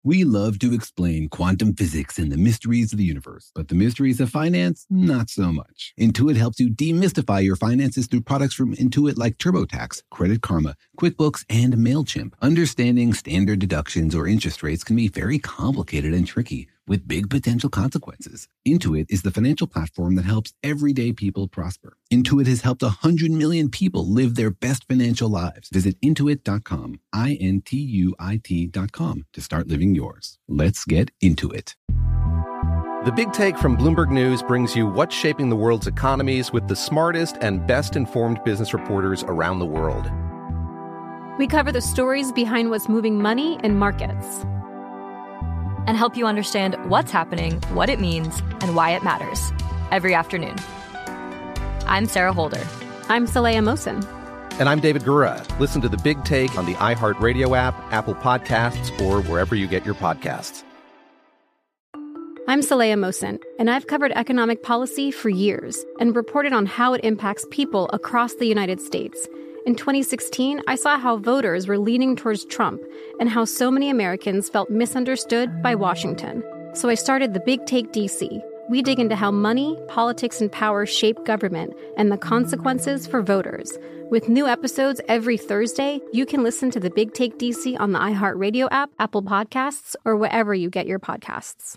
We love to explain quantum physics and the mysteries of the universe, but the mysteries of finance, not so much. Intuit helps you demystify your finances through products from Intuit like TurboTax, Credit Karma, QuickBooks, and MailChimp. Understanding standard deductions or interest rates can be very complicated and tricky, with big potential consequences. Intuit is the financial platform that helps everyday people prosper. Intuit has helped 100 million people live their best financial lives. Visit Intuit.com, Intuit.com, to start living yours. Let's get into it. The Big Take from Bloomberg News brings you what's shaping the world's economies with the smartest and best-informed business reporters around the world. We cover the stories behind what's moving money and markets, and help you understand what's happening, what it means, and why it matters every afternoon. I'm Sarah Holder. I'm Saleha Mohsin. And I'm David Gura. Listen to The Big Take on the iHeartRadio app, Apple Podcasts, or wherever you get your podcasts. I'm Saleha Mohsin, and I've covered economic policy for years and reported on how it impacts people across the United States. In 2016, I saw how voters were leaning towards Trump and how so many Americans felt misunderstood by Washington. So I started The Big Take DC. We dig into how money, politics, and power shape government and the consequences for voters. With new episodes every Thursday, you can listen to The Big Take DC on the iHeartRadio app, Apple Podcasts, or wherever you get your podcasts.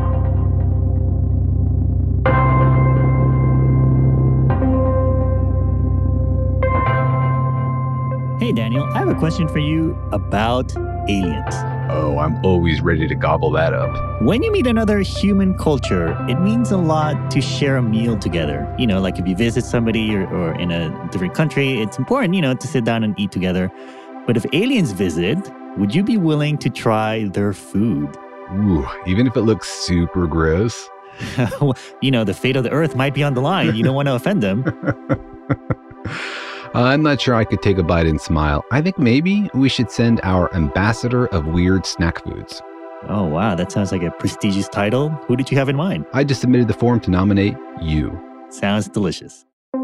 Hey, Daniel, I have a question for you about aliens. Oh, I'm always ready to gobble that up. When you meet another human culture, it means a lot to share a meal together. You know, like if you visit somebody or in a different country, it's important, to sit down and eat together. But if aliens visit, would you be willing to try their food? Ooh, even if it looks super gross? The fate of the earth might be on the line. You don't want to offend them. I'm not sure I could take a bite and smile. I think maybe we should send our ambassador of weird snack foods. Oh, wow. That sounds like a prestigious title. Who did you have in mind? I just submitted the form to nominate you. Sounds delicious.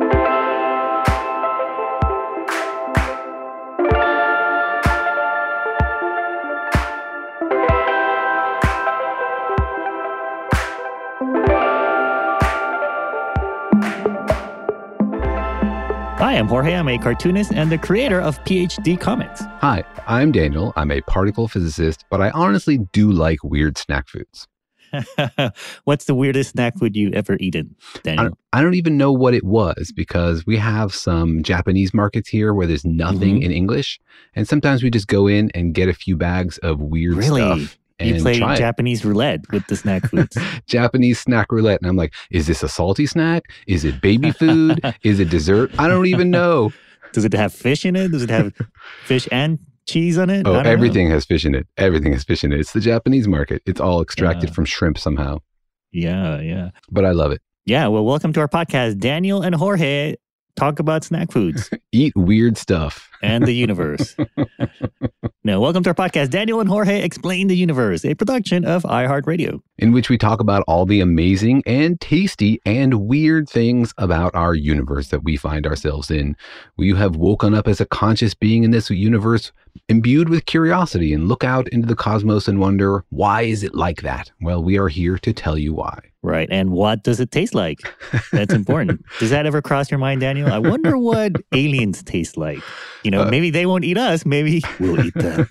Hi, I'm Jorge. I'm a cartoonist and the creator of PhD Comics. Hi, I'm Daniel. I'm a particle physicist, but I honestly do like weird snack foods. What's the weirdest snack food you ever eaten, Daniel? I don't even know what it was because we have some Japanese markets here where there's nothing in English. And sometimes we just go in and get a few bags of weird stuff. You play Japanese roulette with the snack foods. Japanese snack roulette. And I'm like, is this a salty snack? Is it baby food? Is it dessert? I don't even know. Does it have fish in it? Does it have fish and cheese on it? Oh, everything has fish in it. Everything has fish in it. It's the Japanese market. It's all extracted from shrimp somehow. Yeah. But I love it. Yeah. Well, welcome to our podcast. Daniel and Jorge talk about snack foods. Eat weird stuff. And the universe. No, welcome to our podcast, Daniel and Jorge Explain the Universe, a production of iHeartRadio. In which we talk about all the amazing and tasty and weird things about our universe that we find ourselves in. We have woken up as a conscious being in this universe, imbued with curiosity, and look out into the cosmos and wonder, why is it like that? Well, we are here to tell you why. Right. And what does it taste like? That's important. Does that ever cross your mind, Daniel? I wonder what aliens taste like. Maybe they won't eat us. Maybe we'll eat them.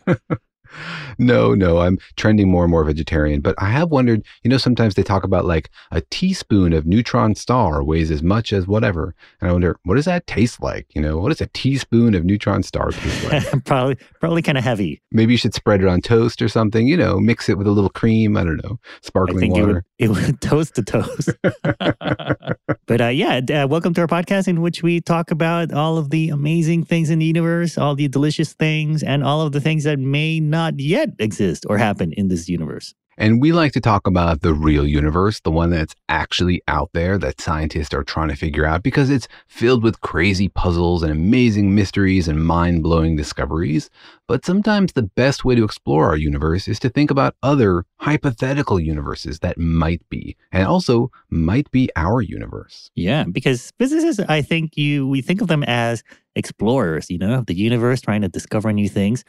No, I'm trending more and more vegetarian. But I have wondered, sometimes they talk about like a teaspoon of neutron star weighs as much as whatever. And I wonder, what does that taste like? What does a teaspoon of neutron star taste like? Probably kind of heavy. Maybe you should spread it on toast or something, mix it with a little cream. I don't know, sparkling water. It would toast to toast. But welcome to our podcast in which we talk about all of the amazing things in the universe, all the delicious things, and all of the things that may not yet exist or happen in this universe. And we like to talk about the real universe, the one that's actually out there that scientists are trying to figure out because it's filled with crazy puzzles and amazing mysteries and mind-blowing discoveries. But sometimes the best way to explore our universe is to think about other hypothetical universes that might be, and also might be our universe. Yeah, because physicists, I think we think of them as explorers, of the universe, trying to discover new things.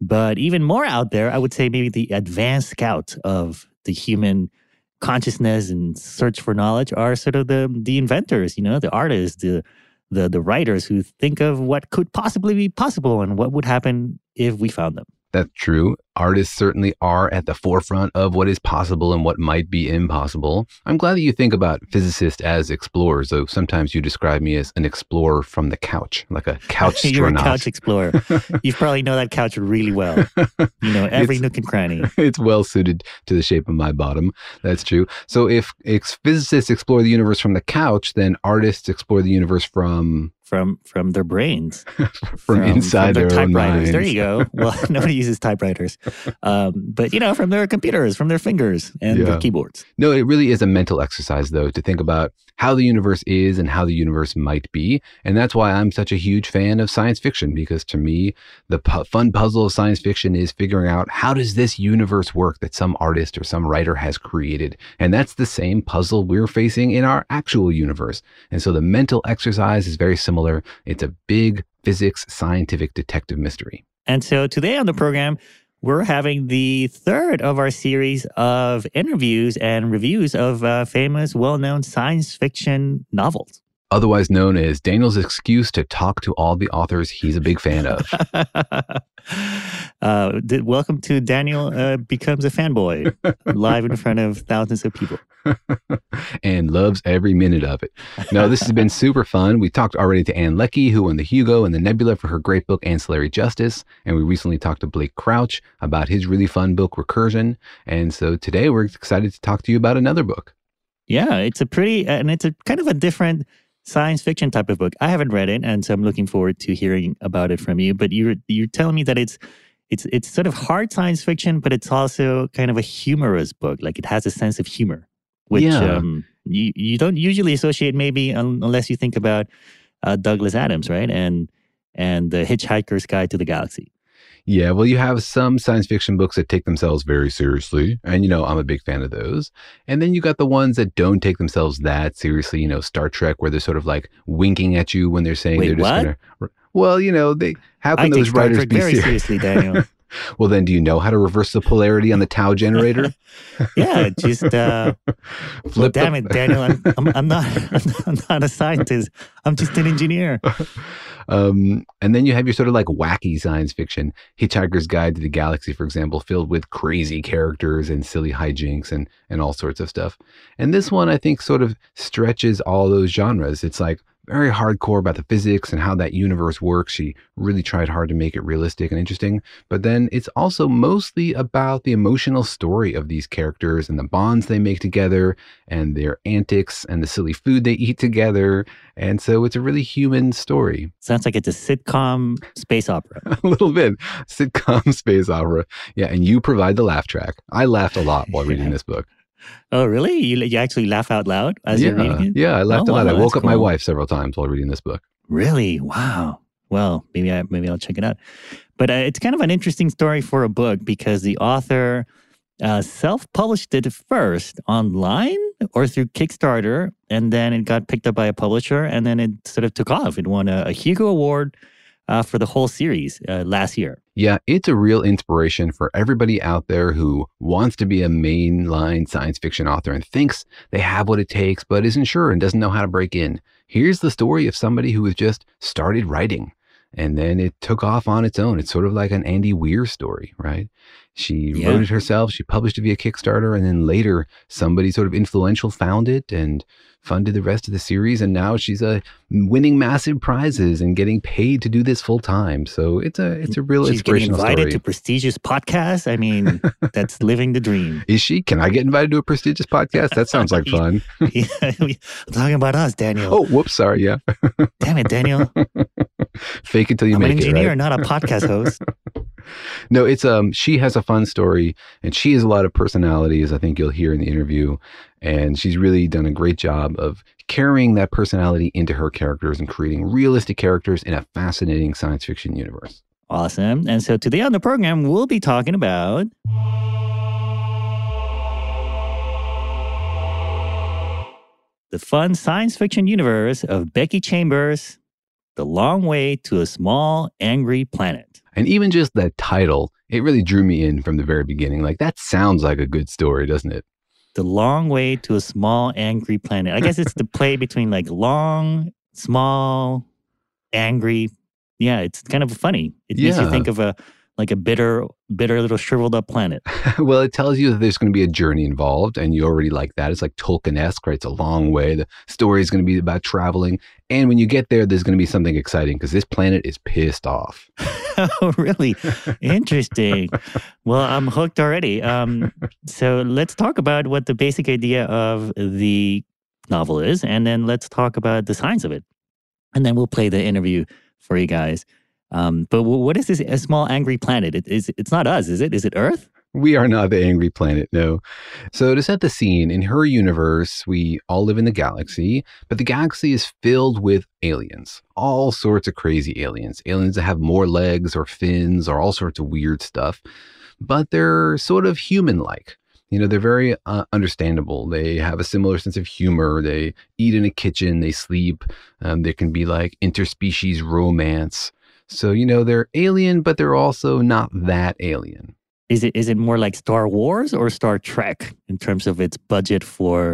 But even more out there, I would say maybe the advanced scout of the human consciousness and search for knowledge are sort of the inventors, the artists, the writers who think of what could possibly be possible and what would happen if we found them. That's true. Artists certainly are at the forefront of what is possible and what might be impossible. I'm glad that you think about physicists as explorers, though sometimes you describe me as an explorer from the couch, like a couch You're a astronaut. couch explorer. You probably know that couch really well. Every nook and cranny. It's well suited to the shape of my bottom. That's true. So if physicists explore the universe from the couch, then artists explore the universe from their brains, from inside their their own typewriters. minds. There you go. Well, nobody uses typewriters, but from their computers, from their fingers and their keyboards. No, it really is a mental exercise, though, to think about how the universe is and how the universe might be. And that's why I'm such a huge fan of science fiction, because to me, the fun puzzle of science fiction is figuring out how does this universe work that some artist or some writer has created. And that's the same puzzle we're facing in our actual universe. And so the mental exercise is very similar. It's a big physics scientific detective mystery. And so today on the program, we're having the third of our series of interviews and reviews of famous, well-known science fiction novels. Otherwise known as Daniel's excuse to talk to all the authors he's a big fan of. Welcome to Daniel Becomes a Fanboy, live in front of thousands of people. And loves every minute of it. No, this has been super fun. We talked already to Ann Leckie, who won the Hugo and the Nebula for her great book, Ancillary Justice. And we recently talked to Blake Crouch about his really fun book, Recursion. And so today we're excited to talk to you about another book. Yeah, it's a kind of a different science fiction type of book. I haven't read it, and so I'm looking forward to hearing about it from you. But you're telling me that it's sort of hard science fiction, but it's also kind of a humorous book. Like it has a sense of humor, which you don't usually associate maybe unless you think about Douglas Adams, right? And the Hitchhiker's Guide to the Galaxy. Yeah, well, you have some science fiction books that take themselves very seriously. And, I'm a big fan of those. And then you got the ones that don't take themselves that seriously, Star Trek, where they're sort of like winking at you when they're saying they're just going to... Well, how can those writers be very seriously, Daniel? Well, then do you know how to reverse the polarity on the tau generator? Yeah, just damn it, Daniel. I'm not a scientist. I'm just an engineer. And then you have your sort of like wacky science fiction, Hitchhiker's Guide to the Galaxy, for example, filled with crazy characters and silly hijinks and all sorts of stuff. And this one, I think, sort of stretches all those genres. It's like very hardcore about the physics and how that universe works. She really tried hard to make it realistic and interesting. But then it's also mostly about the emotional story of these characters and the bonds they make together and their antics and the silly food they eat together. And so it's a really human story. Sounds like it's a sitcom space opera. A little bit. Sitcom space opera. Yeah, and you provide the laugh track. I laughed a lot while reading this book. Oh, really? You actually laugh out loud as you're reading it? Yeah, I laughed a lot. Wow, I woke up my cool. wife several times while reading this book. Really? Wow. Well, maybe I'll check it out. But it's kind of an interesting story for a book because the author self-published it first online or through Kickstarter, and then it got picked up by a publisher, and then it sort of took off. It won a Hugo Award for the whole series last year. Yeah, it's a real inspiration for everybody out there who wants to be a mainline science fiction author and thinks they have what it takes, but isn't sure and doesn't know how to break in. Here's the story of somebody who has just started writing, and then it took off on its own. It's sort of like an Andy Weir story, right? She wrote it herself, she published it via Kickstarter, and then later somebody sort of influential found it and funded the rest of the series, and now she's winning massive prizes and getting paid to do this full time. So it's a real She's inspirational getting invited story. to prestigious podcasts. I mean, that's living the dream. Is she? Can I get invited to a prestigious podcast? That sounds like fun. I'm talking about us, Daniel. Oh, whoops, sorry, yeah. Damn it, Daniel. Fake it till you I'm an make it, engineer, right? not a podcast host. No, it's she has a fun story, and she has a lot of personality, as I think you'll hear in the interview. And she's really done a great job of carrying that personality into her characters and creating realistic characters in a fascinating science fiction universe. Awesome. And so today on the program, we'll be talking about the fun science fiction universe of Becky Chambers, The Long Way to a Small, Angry Planet. And even just the title It really drew me in from the very beginning. Like, that sounds like a good story, doesn't it? The Long Way to a Small Angry Planet. I guess it's the play between like long, small, angry. Yeah, it's kind of funny. It makes you think of a bitter little shriveled up planet. Well, it tells you that there's going to be a journey involved, and you already like that. It's like Tolkien-esque, right? It's a long way. The story is going to be about traveling. And when you get there, there's going to be something exciting because this planet is pissed off. Oh, really? Interesting. Well, I'm hooked already. So let's talk about what the basic idea of the novel is, and then let's talk about the science of it. And then we'll play the interview for you guys. But what is this, a small angry planet? It's not us, is it? Is it Earth? We are not the angry planet, no. So to set the scene, in her universe, we all live in the galaxy, but the galaxy is filled with aliens. All sorts of crazy aliens. Aliens that have more legs or fins or all sorts of weird stuff. But they're sort of human-like. You know, they're very understandable. They have a similar sense of humor. They eat in a kitchen. They sleep. There can be like interspecies romance. So, you know, they're alien, but they're also not that alien. Is it more like Star Wars or Star Trek in terms of its budget for,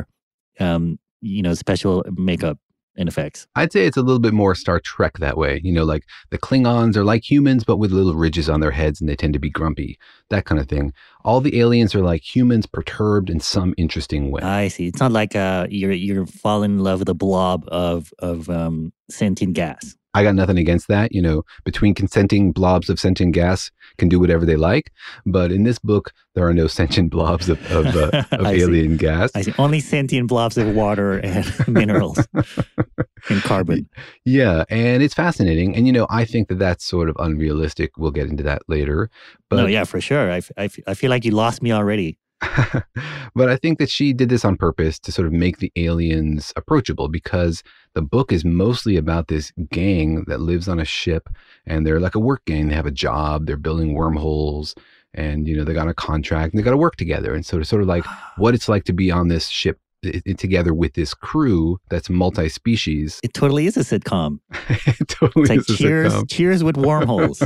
special makeup and effects? I'd say it's a little bit more Star Trek that way. You know, like the Klingons are like humans, but with little ridges on their heads, and they tend to be grumpy, that kind of thing. All the aliens are like humans, perturbed in some interesting way. I see. It's not like you're falling in love with a blob of sentient gas. I got nothing against that. You know, between consenting blobs of sentient gas can do whatever they like. But in this book, there are no sentient blobs of alien gas. I see. Only sentient blobs of water and minerals and carbon. Yeah. And it's fascinating. And, you know, I think that that's sort of unrealistic. We'll get into that later. But, no, yeah, for sure. I feel like you lost me already. But I think that she did this on purpose to sort of make the aliens approachable, because the book is mostly about this gang that lives on a ship, and they're like a work gang. They have a job, they're building wormholes, and, you know, they got a contract and they got to work together. And so it's sort of like what it's like to be on this ship together with this crew that's multi-species. It totally is a sitcom. It totally it's like is a sitcom. Cheers with wormholes.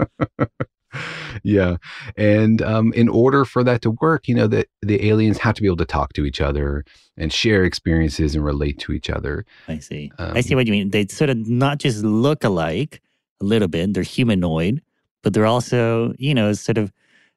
Yeah. And in order for that to work, you know, the aliens have to be able to talk to each other and share experiences and relate to each other. I see. I see what you mean. They sort of not just look alike a little bit. They're humanoid, but they're also, you know, sort of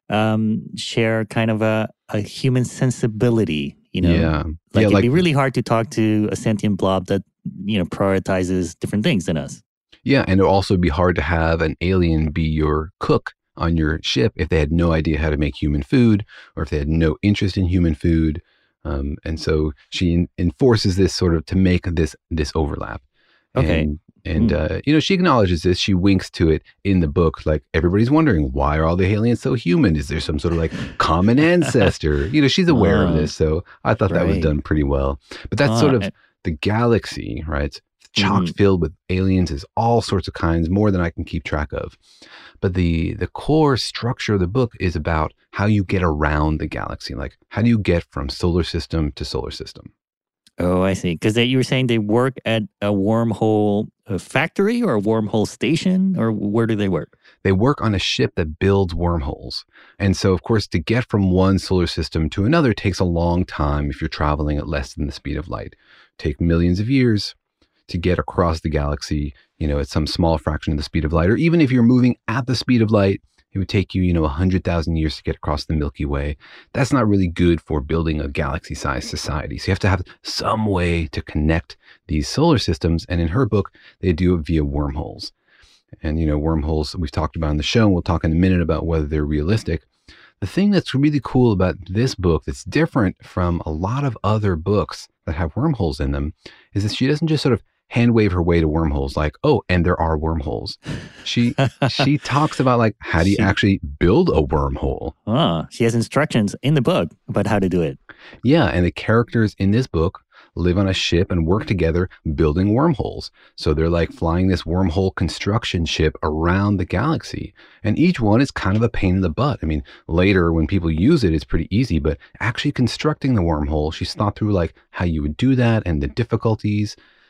share kind of a human sensibility, you know? Yeah. Like yeah, it'd be really hard to talk to a sentient blob that, you know, prioritizes different things than us. Yeah. And it'll also be hard to have an alien be your cook on your ship if they had no idea how to make human food, or if they had no interest in human food. And so she enforces this sort of to make this overlap. Okay. And you know, she acknowledges this. She winks to it in the book. Like, everybody's wondering, why are all the aliens so human? Is there some sort of like common ancestor? You know, she's aware of this. So I thought that was done pretty well. But that's sort of the galaxy, right? It's chock filled with aliens, is all sorts of kinds, more than I can keep track of. But the core structure of the book is about how you get around the galaxy. Like, how do you get from solar system to solar system? Oh, I see. Because you were saying they work at a wormhole factory or a wormhole station, or where do they work? They work on a ship that builds wormholes. And so, of course, to get from one solar system to another takes a long time if you're traveling at less than the speed of light. Take millions of years to get across the galaxy, you know, at some small fraction of the speed of light. Or even if you're moving at the speed of light, it would take you, you know, 100,000 years to get across the Milky Way. That's not really good for building a galaxy-sized society. So you have to have some way to connect these solar systems. And in her book, they do it via wormholes. And, you know, wormholes we've talked about in the show, and we'll talk in a minute about whether they're realistic. The thing that's really cool about this book that's different from a lot of other books that have wormholes in them is that she doesn't just sort of hand wave her way to wormholes like, oh, and there are wormholes. She talks about like, how do you actually build a wormhole? She has instructions in the book about how to do it. Yeah, and the characters in this book live on a ship and work together building wormholes. So they're like flying this wormhole construction ship around the galaxy. And each one is kind of a pain in the butt. I mean, later when people use it, it's pretty easy, but actually constructing the wormhole, she's thought through like how you would do that and the difficulties.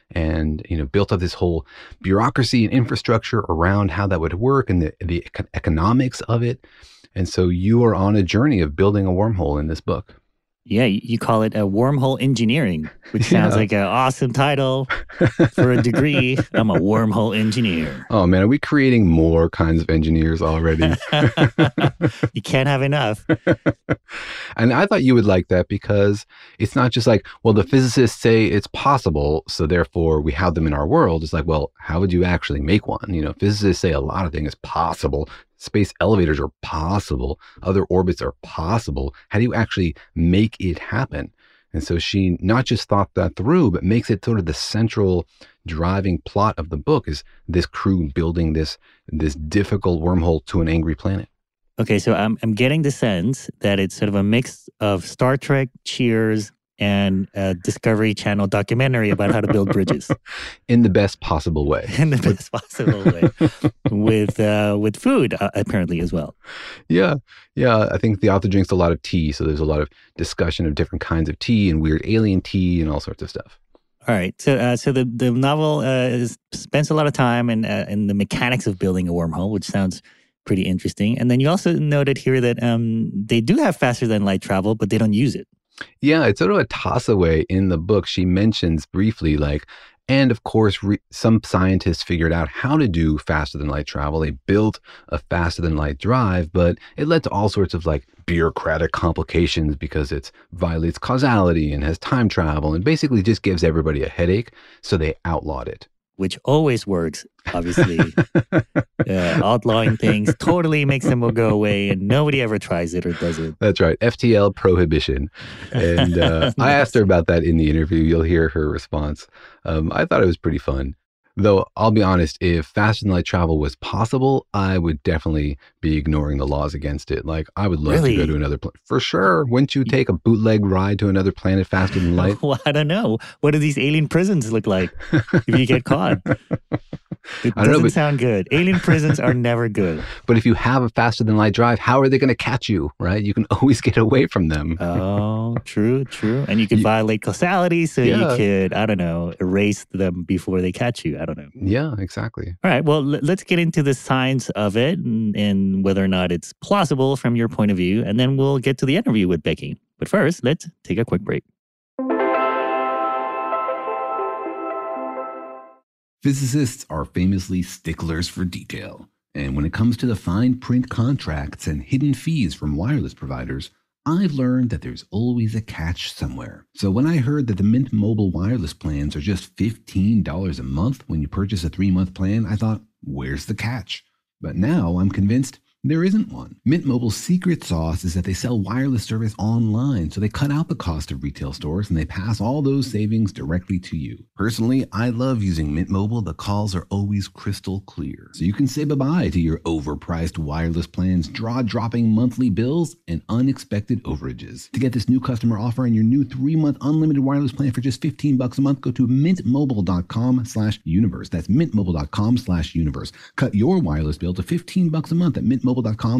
and, built up this whole bureaucracy and infrastructure around how that would work and the economics of it. And so you are on a journey of building a wormhole in this book. Yeah, you call it a wormhole engineering, which sounds like an awesome title for a degree. I'm a wormhole engineer. Oh, man, are we creating more kinds of engineers already? You can't have enough. And I thought you would like that because it's not just like, well, the physicists say it's possible, so therefore we have them in our world. It's like, well, how would you actually make one? Physicists say a lot of things possible. Space elevators are possible. Other orbits are possible. How do you actually make it happen? And so she not just thought that through, but makes it sort of the central driving plot of the book is this crew building this difficult wormhole to an angry planet. Okay, so I'm getting the sense that it's sort of a mix of Star Trek, Cheers, and a Discovery Channel documentary about how to build bridges. In the best possible way. In the best possible way. With food, apparently, as well. Yeah. I think the author drinks a lot of tea, so there's a lot of discussion of different kinds of tea and weird alien tea and all sorts of stuff. All right. So the novel spends a lot of time in the mechanics of building a wormhole, which sounds pretty interesting. And then you also noted here that they do have faster than light travel, but they don't use it. Yeah, it's sort of a toss away in the book. She mentions briefly and of course, some scientists figured out how to do faster than light travel. They built a faster than light drive, but it led to all sorts of bureaucratic complications because it violates causality and has time travel and basically just gives everybody a headache. So they outlawed it. Which always works, obviously. Outlawing things totally makes them go away, and nobody ever tries it or does it. That's right. FTL prohibition. And I asked her about that in the interview. You'll hear her response. I thought it was pretty fun. Though, I'll be honest, if faster than light travel was possible, I would definitely be ignoring the laws against it. I would love to go to another planet. For sure. Wouldn't you take a bootleg ride to another planet faster than light? Well, I don't know. What do these alien prisons look like if you get caught? It doesn't sound good. Alien prisons are never good. But if you have a faster than light drive, how are they going to catch you, right? You can always get away from them. Oh, true. And you could violate causality, so you could, I don't know, erase them before they catch you. I don't know. Yeah, exactly. All right, well, let's get into the science of it and whether or not it's plausible from your point of view, and then we'll get to the interview with Becky. But first, let's take a quick break. Physicists are famously sticklers for detail, and when it comes to the fine print contracts and hidden fees from wireless providers, I've learned that there's always a catch somewhere. So when I heard that the Mint Mobile wireless plans are just $15 a month when you purchase a 3-month plan, I thought, where's the catch? But now I'm convinced there isn't one. Mint Mobile's secret sauce is that they sell wireless service online, so they cut out the cost of retail stores and they pass all those savings directly to you. Personally, I love using Mint Mobile. The calls are always crystal clear, so you can say bye-bye to your overpriced wireless plans, jaw-dropping monthly bills, and unexpected overages. To get this new customer offer and your new 3-month unlimited wireless plan for just $15 a month, go to mintmobile.com/universe. That's mintmobile.com/universe. Cut your wireless bill to $15 a month at mintmobile.com/universe.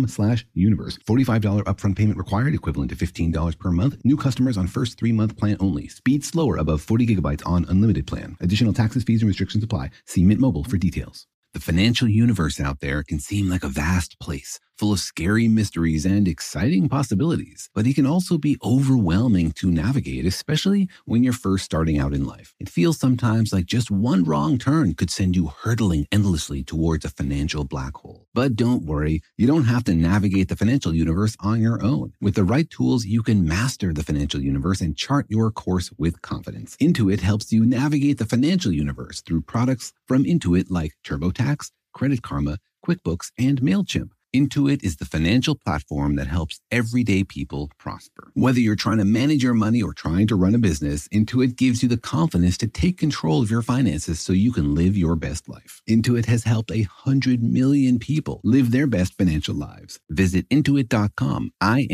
$45 upfront payment required, equivalent to $15 per month. New customers on first 3-month plan only. Speed slower above 40 gigabytes on unlimited plan. Additional taxes, fees, and restrictions apply. See Mint Mobile for details. The financial universe out there can seem like a vast place, full of scary mysteries and exciting possibilities, but it can also be overwhelming to navigate, especially when you're first starting out in life. It feels sometimes like just one wrong turn could send you hurtling endlessly towards a financial black hole. But don't worry, you don't have to navigate the financial universe on your own. With the right tools, you can master the financial universe and chart your course with confidence. Intuit helps you navigate the financial universe through products from Intuit like TurboTax, Credit Karma, QuickBooks, and MailChimp. Intuit is the financial platform that helps everyday people prosper. Whether you're trying to manage your money or trying to run a business, Intuit gives you the confidence to take control of your finances so you can live your best life. Intuit has helped 100 million people live their best financial lives. Visit Intuit.com,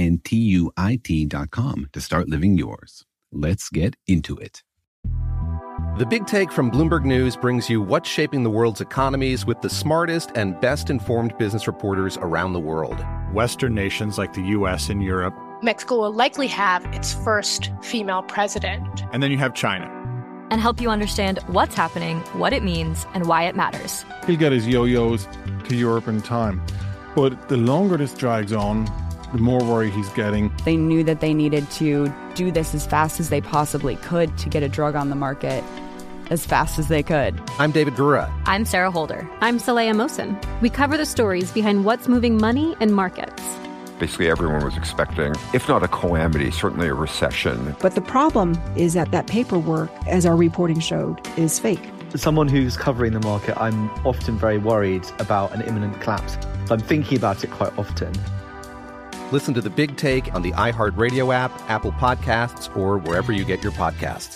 INTUIT.com, to start living yours. Let's get into it. The Big Take from Bloomberg News brings you what's shaping the world's economies with the smartest and best-informed business reporters around the world. Western nations like the U.S. and Europe. Mexico will likely have its first female president. And then you have China. and help you understand what's happening, what it means, and why it matters. He'll get his yo-yos to Europe in time. But the longer this drags on, the more worry he's getting. They knew that they needed to do this as fast as they possibly could to get a drug on the market as fast as they could. I'm David Gura. I'm Sarah Holder. I'm Saleha Mohsin. We cover the stories behind what's moving money and markets. Basically, everyone was expecting, if not a calamity, certainly a recession. But the problem is that paperwork, as our reporting showed, is fake. As someone who's covering the market, I'm often very worried about an imminent collapse. So I'm thinking about it quite often. Listen to The Big Take on the iHeartRadio app, Apple Podcasts, or wherever you get your podcasts.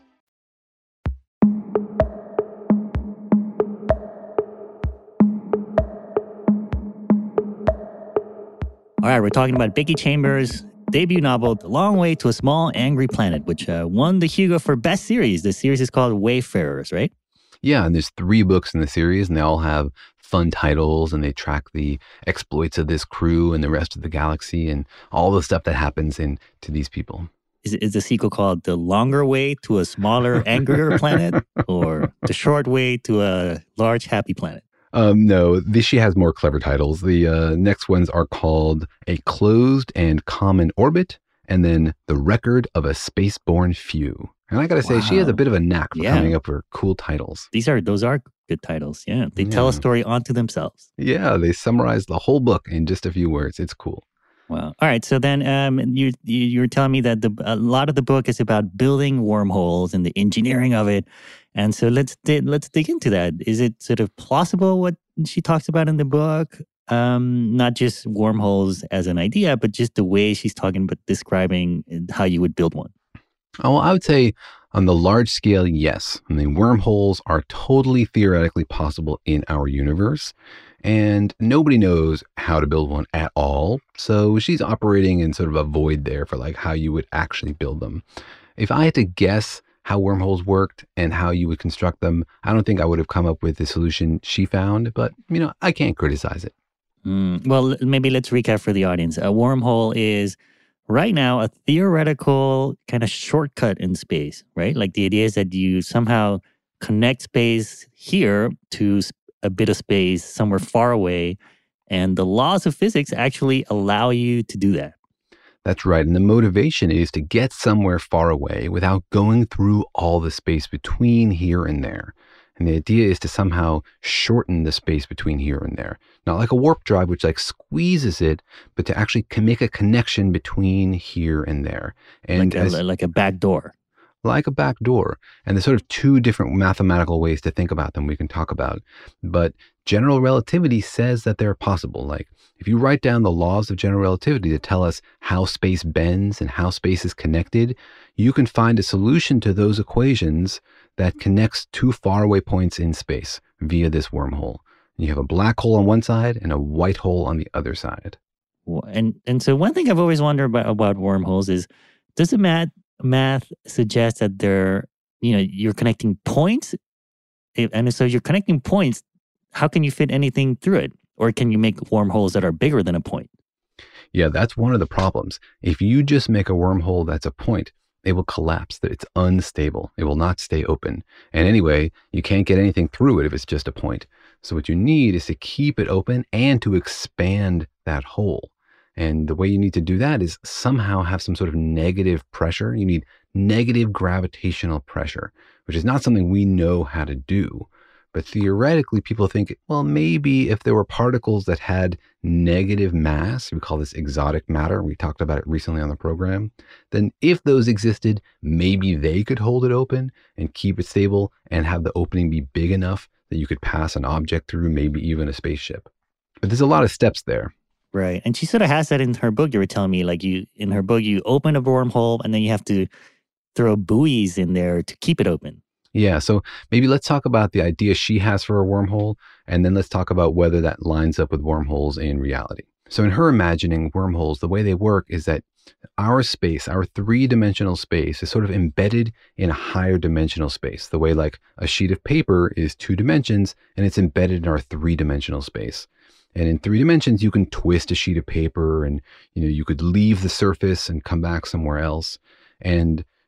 All right, we're talking about Becky Chambers' debut novel, The Long Way to a Small Angry Planet, which won the Hugo for Best Series. The series is called Wayfarers, right? Yeah, and there's 3 books in the series, and they all have fun titles, and they track the exploits of this crew and the rest of the galaxy and all the stuff that happens to these people. Is the sequel called The Longer Way to a Smaller, Angrier Planet, or The Short Way to a Large, Happy Planet? No, she has more clever titles. The next ones are called A Closed and Common Orbit, and then The Record of a Spaceborne Few. And I got to say, she has a bit of a knack for coming up with cool titles. Those are good titles. Yeah, they tell a story onto themselves. Yeah, they summarize the whole book in just a few words. It's cool. Wow. All right. So then you were telling me that a lot of the book is about building wormholes and the engineering of it. And so let's dig into that. Is it sort of plausible what she talks about in the book? Not just wormholes as an idea, but just the way she's talking about describing how you would build one. Oh, I would say on the large scale, yes. I mean, wormholes are totally theoretically possible in our universe, and nobody knows how to build one at all. So she's operating in sort of a void there for like how you would actually build them. If I had to guess how wormholes worked and how you would construct them, I don't think I would have come up with the solution she found, but I can't criticize it. Well, maybe let's recap for the audience. A wormhole is right now a theoretical kind of shortcut in space, right? Like the idea is that you somehow connect space here to a bit of space somewhere far away, and the laws of physics actually allow you to do that. That's right. And the motivation is to get somewhere far away without going through all the space between here and there. And the idea is to somehow shorten the space between here and there. Not like a warp drive, which like squeezes it, but to actually make a connection between here and there. And like a back door. Like a back door. And there's sort of 2 different mathematical ways to think about them we can talk about. But general relativity says that they're possible. Like if you write down the laws of general relativity to tell us how space bends and how space is connected, you can find a solution to those equations that connects 2 faraway points in space via this wormhole. You have a black hole on one side and a white hole on the other side. And so one thing I've always wondered about wormholes is, does the math suggest that you're connecting points? And so you're connecting points, how can you fit anything through it? Or can you make wormholes that are bigger than a point? Yeah, that's one of the problems. If you just make a wormhole that's a point, it will collapse. It's unstable. It will not stay open. And anyway, you can't get anything through it if it's just a point. So what you need is to keep it open and to expand that hole. And the way you need to do that is somehow have some sort of negative pressure. You need negative gravitational pressure, which is not something we know how to do. But theoretically, people think, well, maybe if there were particles that had negative mass, we call this exotic matter, we talked about it recently on the program, then if those existed, maybe they could hold it open and keep it stable and have the opening be big enough that you could pass an object through, maybe even a spaceship. But there's a lot of steps there. Right. And she sort of has that in her book. You were telling me, like in her book, you open a wormhole and then you have to throw buoys in there to keep it open. Yeah, so maybe let's talk about the idea she has for a wormhole, and then let's talk about whether that lines up with wormholes in reality. So in her imagining, wormholes, the way they work is that our space, our 3-dimensional space, is sort of embedded in a higher dimensional space, the way like a sheet of paper is 2 dimensions, and it's embedded in our 3-dimensional space. And in 3 dimensions, you can twist a sheet of paper and, you could leave the surface and come back somewhere else. And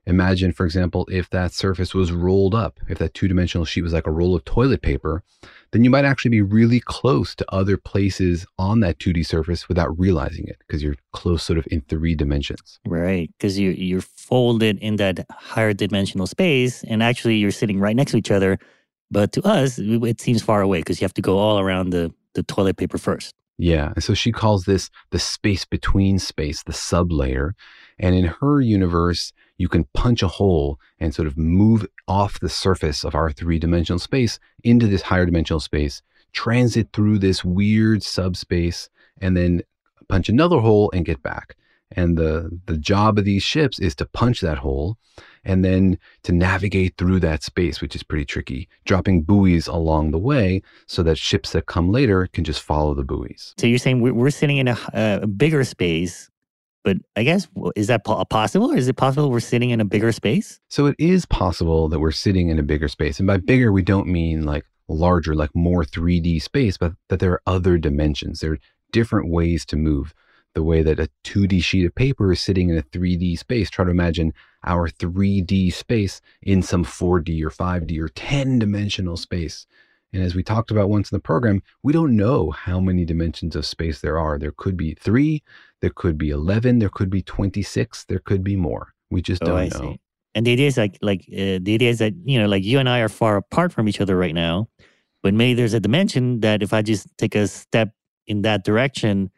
Imagine, for example, if that surface was rolled up, if that two-dimensional sheet was like a roll of toilet paper, then you might actually be really close to other places on that 2D surface without realizing it because you're close sort of in 3 dimensions. Right, because you're folded in that higher dimensional space, and actually you're sitting right next to each other. But to us, it seems far away because you have to go all around the toilet paper first. Yeah, and so she calls this the space between space, the sublayer. And in her universe, you can punch a hole and sort of move off the surface of our 3-dimensional space into this higher dimensional space, transit through this weird subspace, and then punch another hole and get back. And the job of these ships is to punch that hole and then to navigate through that space, which is pretty tricky, dropping buoys along the way so that ships that come later can just follow the buoys. So you're saying we're sitting in a bigger space, but I guess, is that possible? Is it possible we're sitting in a bigger space? So it is possible that we're sitting in a bigger space. And by bigger, we don't mean like larger, like more 3D space, but that there are other dimensions. There are different ways to move. The way that a 2D sheet of paper is sitting in a 3D space. Try to imagine our 3D space in some 4D or 5D or 10-dimensional space. And as we talked about once in the program, we don't know how many dimensions of space there are. There could be 3, there could be 11, there could be 26, there could be more. We just don't know. See. And the idea is the idea is that, like you and I are far apart from each other right now, but maybe there's a dimension that if I just take a step in that direction,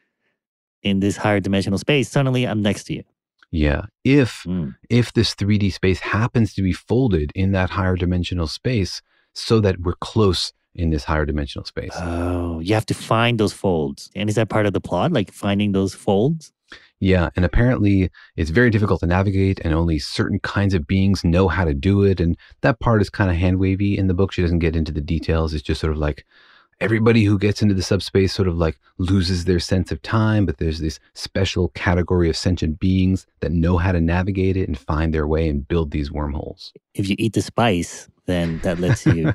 in this higher dimensional space, suddenly I'm next to you. Yeah. If this 3D space happens to be folded in that higher dimensional space so that we're close in this higher dimensional space. Oh, you have to find those folds. And is that part of the plot, like finding those folds? Yeah. And apparently it's very difficult to navigate and only certain kinds of beings know how to do it. And that part is kind of hand-wavy in the book. She doesn't get into the details. It's just sort of like, everybody who gets into the subspace sort of like loses their sense of time, but there's this special category of sentient beings that know how to navigate it and find their way and build these wormholes. If you eat the spice, then that lets you...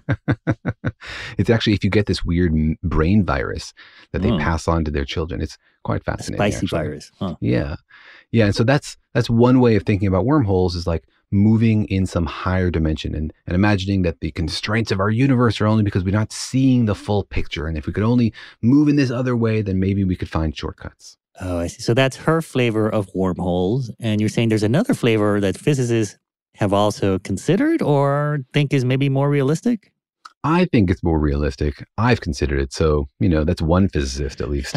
It's actually, if you get this weird brain virus that they pass on to their children, it's quite fascinating. A spicy virus. Huh. Yeah. Yeah. And so that's one way of thinking about wormholes is like moving in some higher dimension and imagining that the constraints of our universe are only because we're not seeing the full picture. And if we could only move in this other way, then maybe we could find shortcuts. Oh, I see. So that's her flavor of wormholes. And you're saying there's another flavor that physicists have also considered or think is maybe more realistic? I think it's more realistic. I've considered it. So, that's one physicist at least.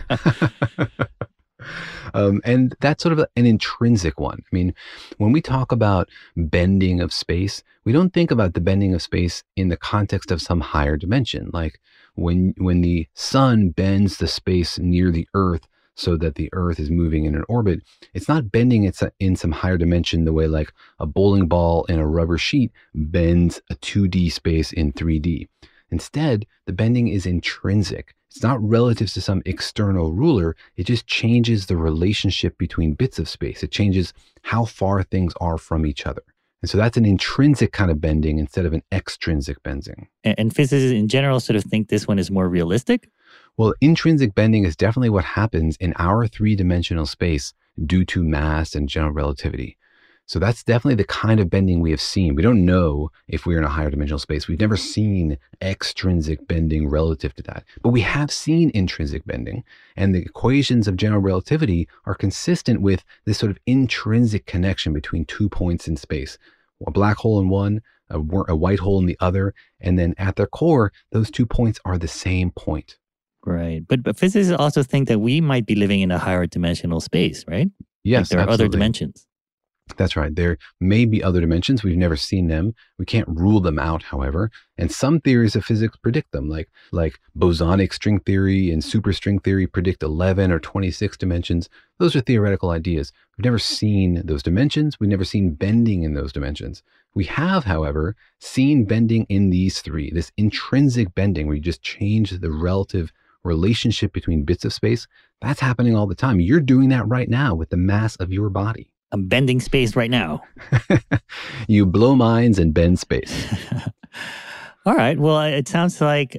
And that's sort of an intrinsic one. I mean, when we talk about bending of space, we don't think about the bending of space in the context of some higher dimension. Like when the sun bends the space near the Earth so that the Earth is moving in an orbit, it's not bending it in some higher dimension the way like a bowling ball in a rubber sheet bends a 2D space in 3D. Instead, the bending is intrinsic. It's not relative to some external ruler. It just changes the relationship between bits of space. It changes how far things are from each other. And so that's an intrinsic kind of bending instead of an extrinsic bending. And physicists in general sort of think this one is more realistic? Well, intrinsic bending is definitely what happens in our 3-dimensional space due to mass and general relativity. So that's definitely the kind of bending we have seen. We don't know if we're in a higher dimensional space. We've never seen extrinsic bending relative to that. But we have seen intrinsic bending. And the equations of general relativity are consistent with this sort of intrinsic connection between 2 points in space. A black hole in one, a white hole in the other. And then at their core, those 2 points are the same point. Right. But physicists also think that we might be living in a higher dimensional space, right? Yes, like there are absolutely. other dimensions. That's right. There may be other dimensions. We've never seen them. We can't rule them out, however. And some theories of physics predict them, like bosonic string theory and superstring theory predict 11 or 26 dimensions. Those are theoretical ideas. We've never seen those dimensions. We've never seen bending in those dimensions. We have, however, seen bending in these 3, this intrinsic bending where you just change the relative relationship between bits of space. That's happening all the time. You're doing that right now with the mass of your body. I'm bending space right now. You blow minds and bend space. All right. Well, it sounds like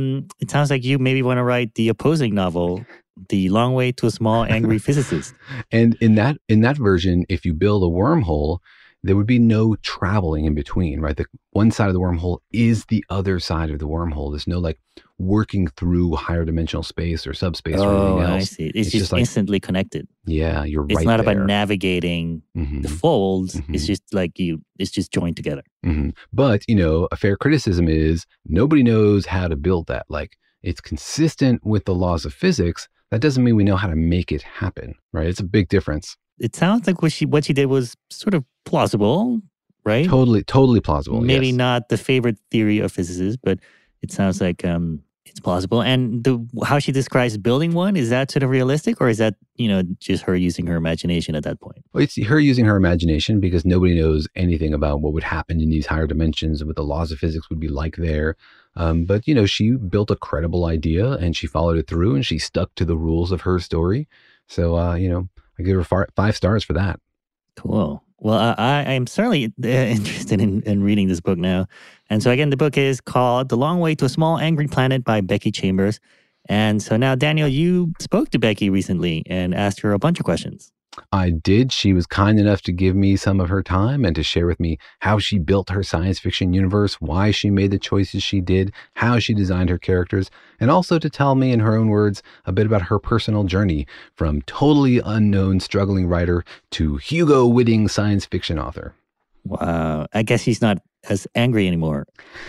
you maybe want to write the opposing novel, The Long Way to a Small Angry Physicist. And in that version, if you build a wormhole, there would be no traveling in between, right? The one side of the wormhole is the other side of the wormhole. There's no like working through higher dimensional space or subspace or anything else. I see. It's just like, instantly connected. Yeah, you're right. It's not there. about navigating the folds. It's just like it's just joined together. But, a fair criticism is nobody knows how to build that. Like, it's consistent with the laws of physics. That doesn't mean we know how to make it happen, right? It's a big difference. It sounds like what she did was sort of plausible, right? Totally plausible. Maybe yes. not the favorite theory of physicists, but it sounds like it's plausible. And how she describes building one, is that sort of realistic, or is that, just her using her imagination at that point? Well, it's her using her imagination because nobody knows anything about what would happen in these higher dimensions and what the laws of physics would be like there. But, she built a credible idea and she followed it through and she stuck to the rules of her story. So, I give her 5 stars for that. Cool. Well, I am certainly interested in reading this book now. And so again, the book is called The Long Way to a Small Angry Planet by Becky Chambers. And so now, Daniel, you spoke to Becky recently and asked her a bunch of questions. I did. She was kind enough to give me some of her time and to share with me how she built her science fiction universe, why she made the choices she did, how she designed her characters, and also to tell me in her own words a bit about her personal journey from totally unknown struggling writer to Hugo-winning science fiction author. Wow. I guess she's not as angry anymore.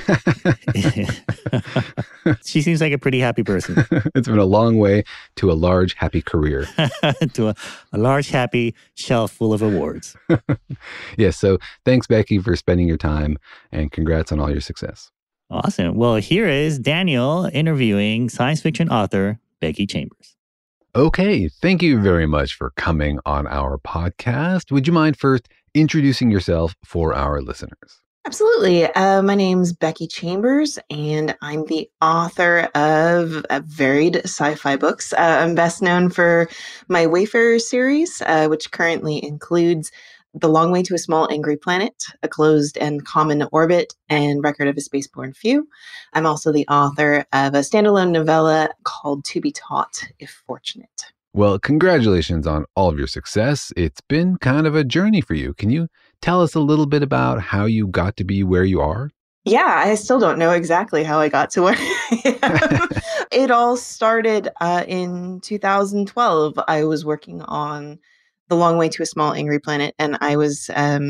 She seems like a pretty happy person. It's been a long way to a large, happy career. To a large, happy shelf full of awards. Yes. So thanks, Becky, for spending your time, and congrats on all your success. Awesome. Well, here is Daniel interviewing science fiction author Becky Chambers. Okay. Thank you very much for coming on our podcast. Would you mind first introducing yourself for our listeners? Absolutely. My name's Becky Chambers, and I'm the author of varied sci-fi books. I'm best known for my Wayfarer series, which currently includes The Long Way to a Small Angry Planet, A Closed and Common Orbit, and Record of a Spaceborne Few. I'm also the author of a standalone novella called To Be Taught, If Fortunate. Well, congratulations on all of your success. It's been kind of a journey for you. Can you tell us a little bit about how you got to be where you are? Yeah, I still don't know exactly how I got to where I am. It all started in 2012. I was working on The Long Way to a Small Angry Planet, and I was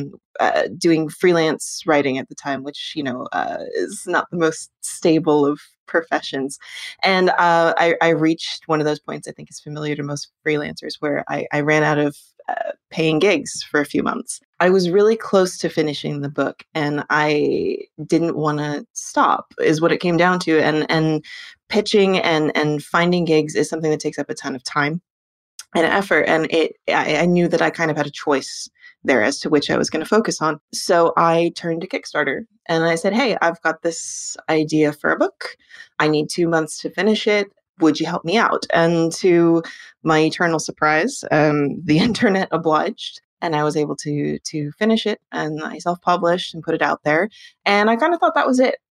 doing freelance writing at the time, which, is not the most stable of professions. And I reached one of those points I think is familiar to most freelancers where I ran out of paying gigs for a few months. I was really close to finishing the book and I didn't want to stop is what it came down to. And pitching and finding gigs is something that takes up a ton of time and effort. And I knew that I kind of had a choice there as to which I was going to focus on. So I turned to Kickstarter and I said, hey, I've got this idea for a book. I need 2 months to finish it. Would you help me out? And to my eternal surprise, the internet obliged and I was able to finish it, and I self-published and put it out there. And I kind of thought that was it.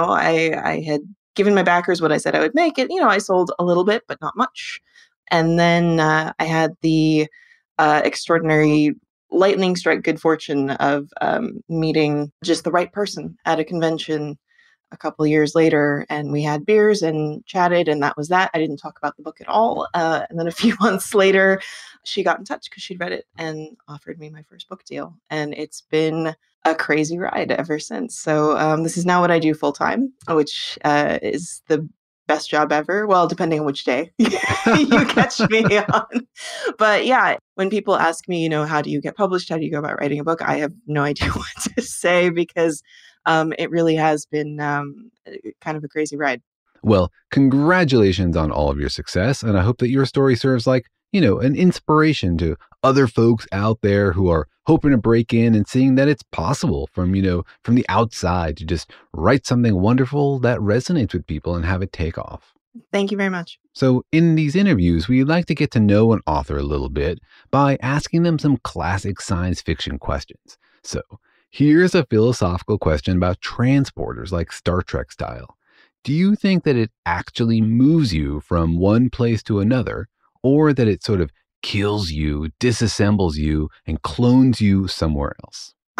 I had given my backers what I said I would make it. I sold a little bit, but not much. And then I had the extraordinary lightning strike good fortune of meeting just the right person at a convention a couple of years later, and we had beers and chatted, and that was that. I didn't talk about the book at all. And then a few months later, she got in touch because she'd read it and offered me my first book deal. And it's been a crazy ride ever since. So this is now what I do full time, which is the best job ever. Well, depending on which day you catch me on. But yeah, when people ask me, how do you get published? How do you go about writing a book? I have no idea what to say because it really has been kind of a crazy ride. Well, congratulations on all of your success. And I hope that your story serves like, an inspiration to other folks out there who are hoping to break in and seeing that it's possible from the outside to just write something wonderful that resonates with people and have it take off. Thank you very much. So in these interviews, we like to get to know an author a little bit by asking them some classic science fiction questions. So here's a philosophical question about transporters, like Star Trek style. Do you think that it actually moves you from one place to another, or that it sort of kills you, disassembles you, and clones you somewhere else?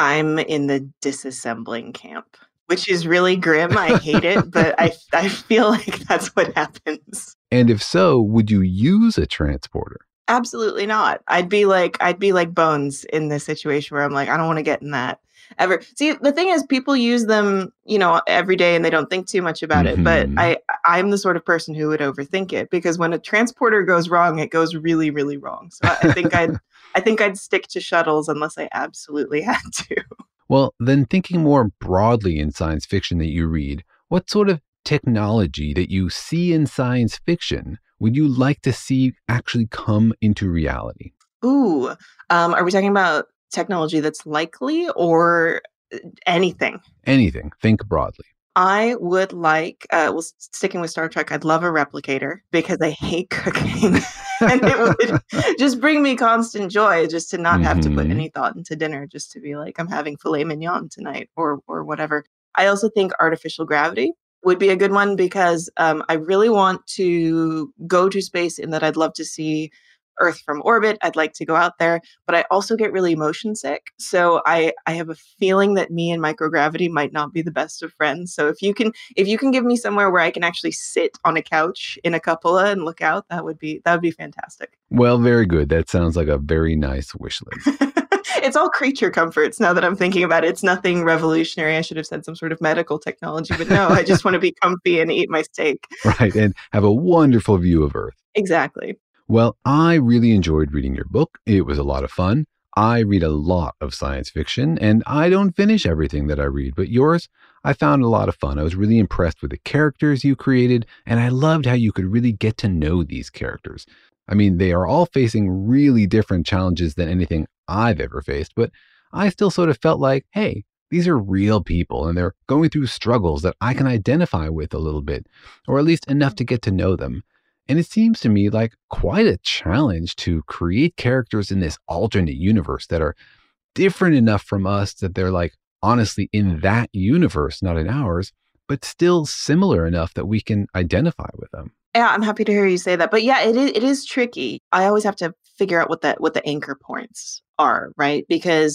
I'm in the disassembling camp, which is really grim. I hate it, but I feel like that's what happens. And if so, would you use a transporter? Absolutely not. I'd be like Bones in this situation where I'm like, I don't want to get in that ever. See, the thing is, people use them, every day and they don't think too much about it. But I'm the sort of person who would overthink it, because when a transporter goes wrong, it goes really, really wrong. So I think I'd stick to shuttles unless I absolutely had to. Well, then thinking more broadly in science fiction that you read, what sort of technology that you see in science fiction would you like to see actually come into reality? Ooh, are we talking about technology that's likely or anything? Anything. Think broadly. I would like, sticking with Star Trek, I'd love a replicator because I hate cooking. And it would just bring me constant joy just to not have to put any thought into dinner, just to be like, I'm having filet mignon tonight or whatever. I also think artificial gravity would be a good one because I really want to go to space, in that I'd love to see Earth from orbit. I'd like to go out there, but I also get really motion sick. So I have a feeling that me and microgravity might not be the best of friends. So if you can give me somewhere where I can actually sit on a couch in a cupola and look out, that would be fantastic. Well, very good. That sounds like a very nice wish list. It's all creature comforts now that I'm thinking about it. It's nothing revolutionary. I should have said some sort of medical technology, but no, I just want to be comfy and eat my steak. Right, and have a wonderful view of Earth. Exactly. Well, I really enjoyed reading your book. It was a lot of fun. I read a lot of science fiction, and I don't finish everything that I read, but yours, I found a lot of fun. I was really impressed with the characters you created, and I loved how you could really get to know these characters. I mean, they are all facing really different challenges than anything I've ever faced, but I still sort of felt like, hey, these are real people and they're going through struggles that I can identify with a little bit, or at least enough to get to know them. And it seems to me like quite a challenge to create characters in this alternate universe that are different enough from us that they're like honestly in that universe, not in ours, but still similar enough that we can identify with them. Yeah, I'm happy to hear you say that. But yeah, it is tricky. I always have to figure out what the anchor points are, right? Because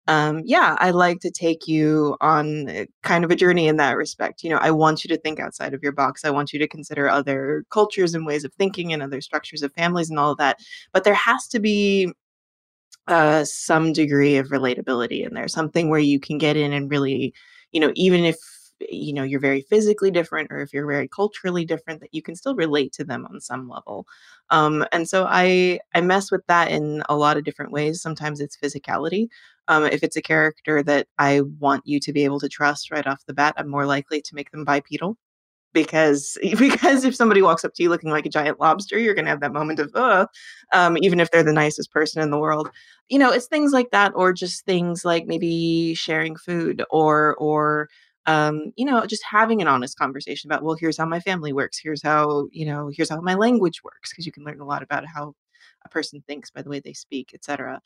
I like to take you on kind of a journey in that respect. I want you to think outside of your box. I want you to consider other cultures and ways of thinking and other structures of families and all of that. But there has to be some degree of relatability in there, something where you can get in and really, even if you're very physically different, or if you're very culturally different, that you can still relate to them on some level. And so I mess with that in a lot of different ways. Sometimes it's physicality. If it's a character that I want you to be able to trust right off the bat, I'm more likely to make them bipedal. Because if somebody walks up to you looking like a giant lobster, you're going to have that moment of, even if they're the nicest person in the world. It's things like that, or just things like maybe sharing food or just having an honest conversation about, well, here's how my family works. Here's how my language works. Because you can learn a lot about how a person thinks by the way they speak, etc.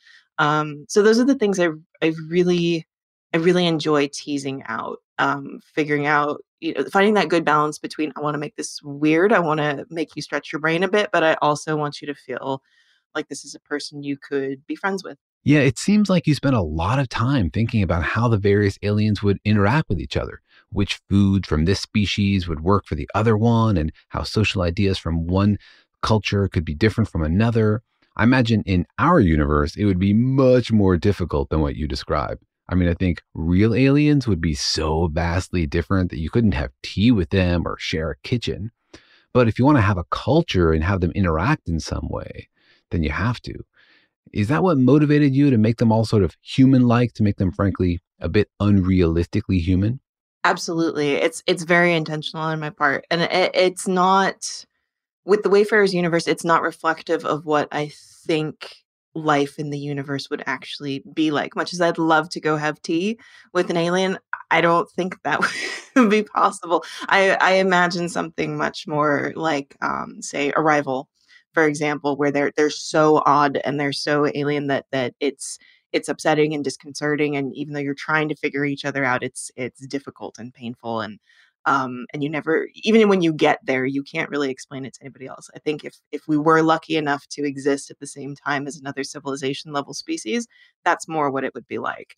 So those are the things I really enjoy teasing out, figuring out, finding that good balance between, I want to make this weird. I want to make you stretch your brain a bit, but I also want you to feel like this is a person you could be friends with. Yeah, it seems like you spent a lot of time thinking about how the various aliens would interact with each other, which food from this species would work for the other one, and how social ideas from one culture could be different from another. I imagine in our universe, it would be much more difficult than what you describe. I mean, I think real aliens would be so vastly different that you couldn't have tea with them or share a kitchen. But if you want to have a culture and have them interact in some way, then you have to. Is that what motivated you to make them all sort of human-like, to make them, frankly, a bit unrealistically human? Absolutely. It's very intentional on my part. And it's not, with the Wayfarer's universe, it's not reflective of what I think life in the universe would actually be like. Much as I'd love to go have tea with an alien, I don't think that would be possible. I imagine something much more like, say, Arrival, for example, where they're so odd and they're so alien that it's upsetting and disconcerting. And even though you're trying to figure each other out, it's difficult and painful. And And you never, even when you get there, you can't really explain it to anybody else. I think if we were lucky enough to exist at the same time as another civilization level species, that's more what it would be like.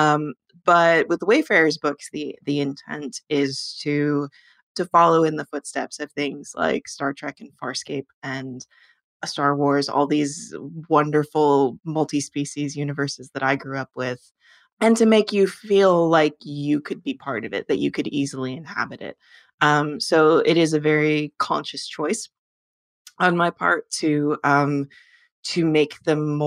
But with the Wayfarers books, the intent is to follow in the footsteps of things like Star Trek and Farscape and Star Wars, all these wonderful multi-species universes that I grew up with, and to make you feel like you could be part of it, that you could easily inhabit it. So it is a very conscious choice on my part to make them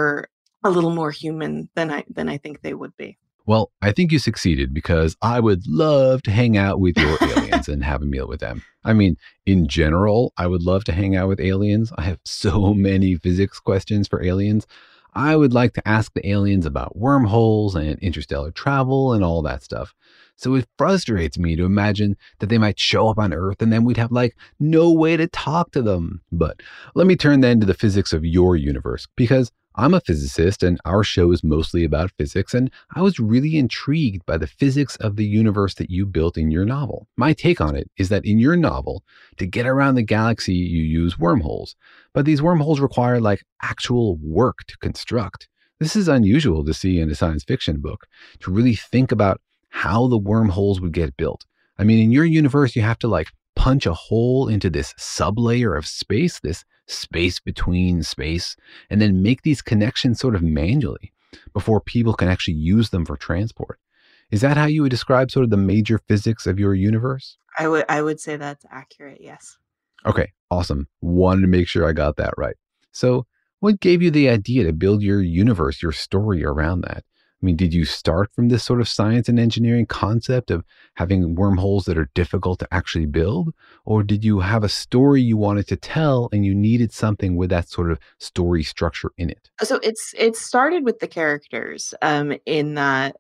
a little more human than I think they would be. Well, I think you succeeded because I would love to hang out with your aliens and have a meal with them. I mean, in general, I would love to hang out with aliens. I have so many physics questions for aliens. I would like to ask the aliens about wormholes and interstellar travel and all that stuff. So it frustrates me to imagine that they might show up on Earth and then we'd have no way to talk to them. But let me turn then to the physics of your universe, because I'm a physicist and our show is mostly about physics, and I was really intrigued by the physics of the universe that you built in your novel. My take on it is that in your novel, to get around the galaxy, you use wormholes, but these wormholes require actual work to construct. This is unusual to see in a science fiction book, to really think about how the wormholes would get built. I mean, in your universe, you have to punch a hole into this sublayer of space, this space between space, and then make these connections sort of manually before people can actually use them for transport. Is that how you would describe sort of the major physics of your universe? I would say that's accurate, yes. Okay, awesome. Wanted to make sure I got that right. So what gave you the idea to build your universe, your story around that? I mean, did you start from this sort of science and engineering concept of having wormholes that are difficult to actually build? Or did you have a story you wanted to tell and you needed something with that sort of story structure in it? So it started with the characters, in that,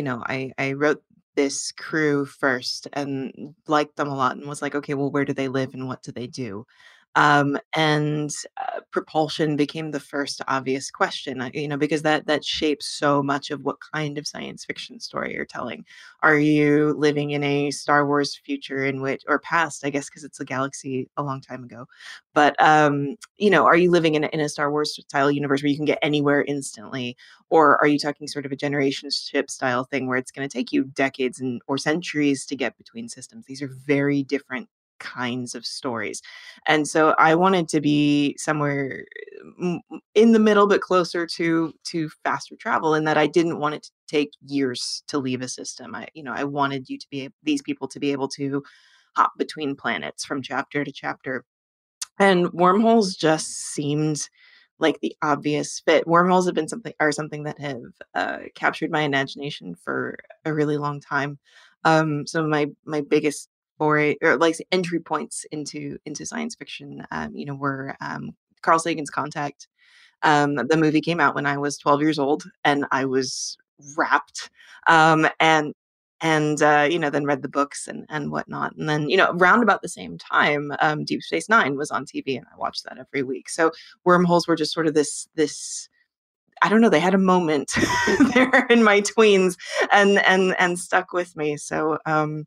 I wrote this crew first and liked them a lot and was like, okay, well, where do they live and what do they do? And propulsion became the first obvious question, because that shapes so much of what kind of science fiction story you're telling. Are you living in a Star Wars future or past, I guess, because it's a galaxy a long time ago. But, are you living in a Star Wars style universe where you can get anywhere instantly? Or are you talking sort of a generation ship style thing where it's going to take you decades or centuries to get between systems? These are very different kinds of stories. And so I wanted to be somewhere in the middle, but closer to faster travel, and that I didn't want it to take years to leave a system. I wanted these people to be able to hop between planets from chapter to chapter. And wormholes just seemed like the obvious fit. Wormholes have been something that have captured my imagination for a really long time. So my biggest entry points into science fiction, were Carl Sagan's Contact. The movie came out when I was 12 years old, and I was rapt. And then read the books and whatnot. And then, around about the same time, Deep Space Nine was on TV, and I watched that every week. So wormholes were just sort of this. I don't know. They had a moment there in my tweens, and stuck with me. So.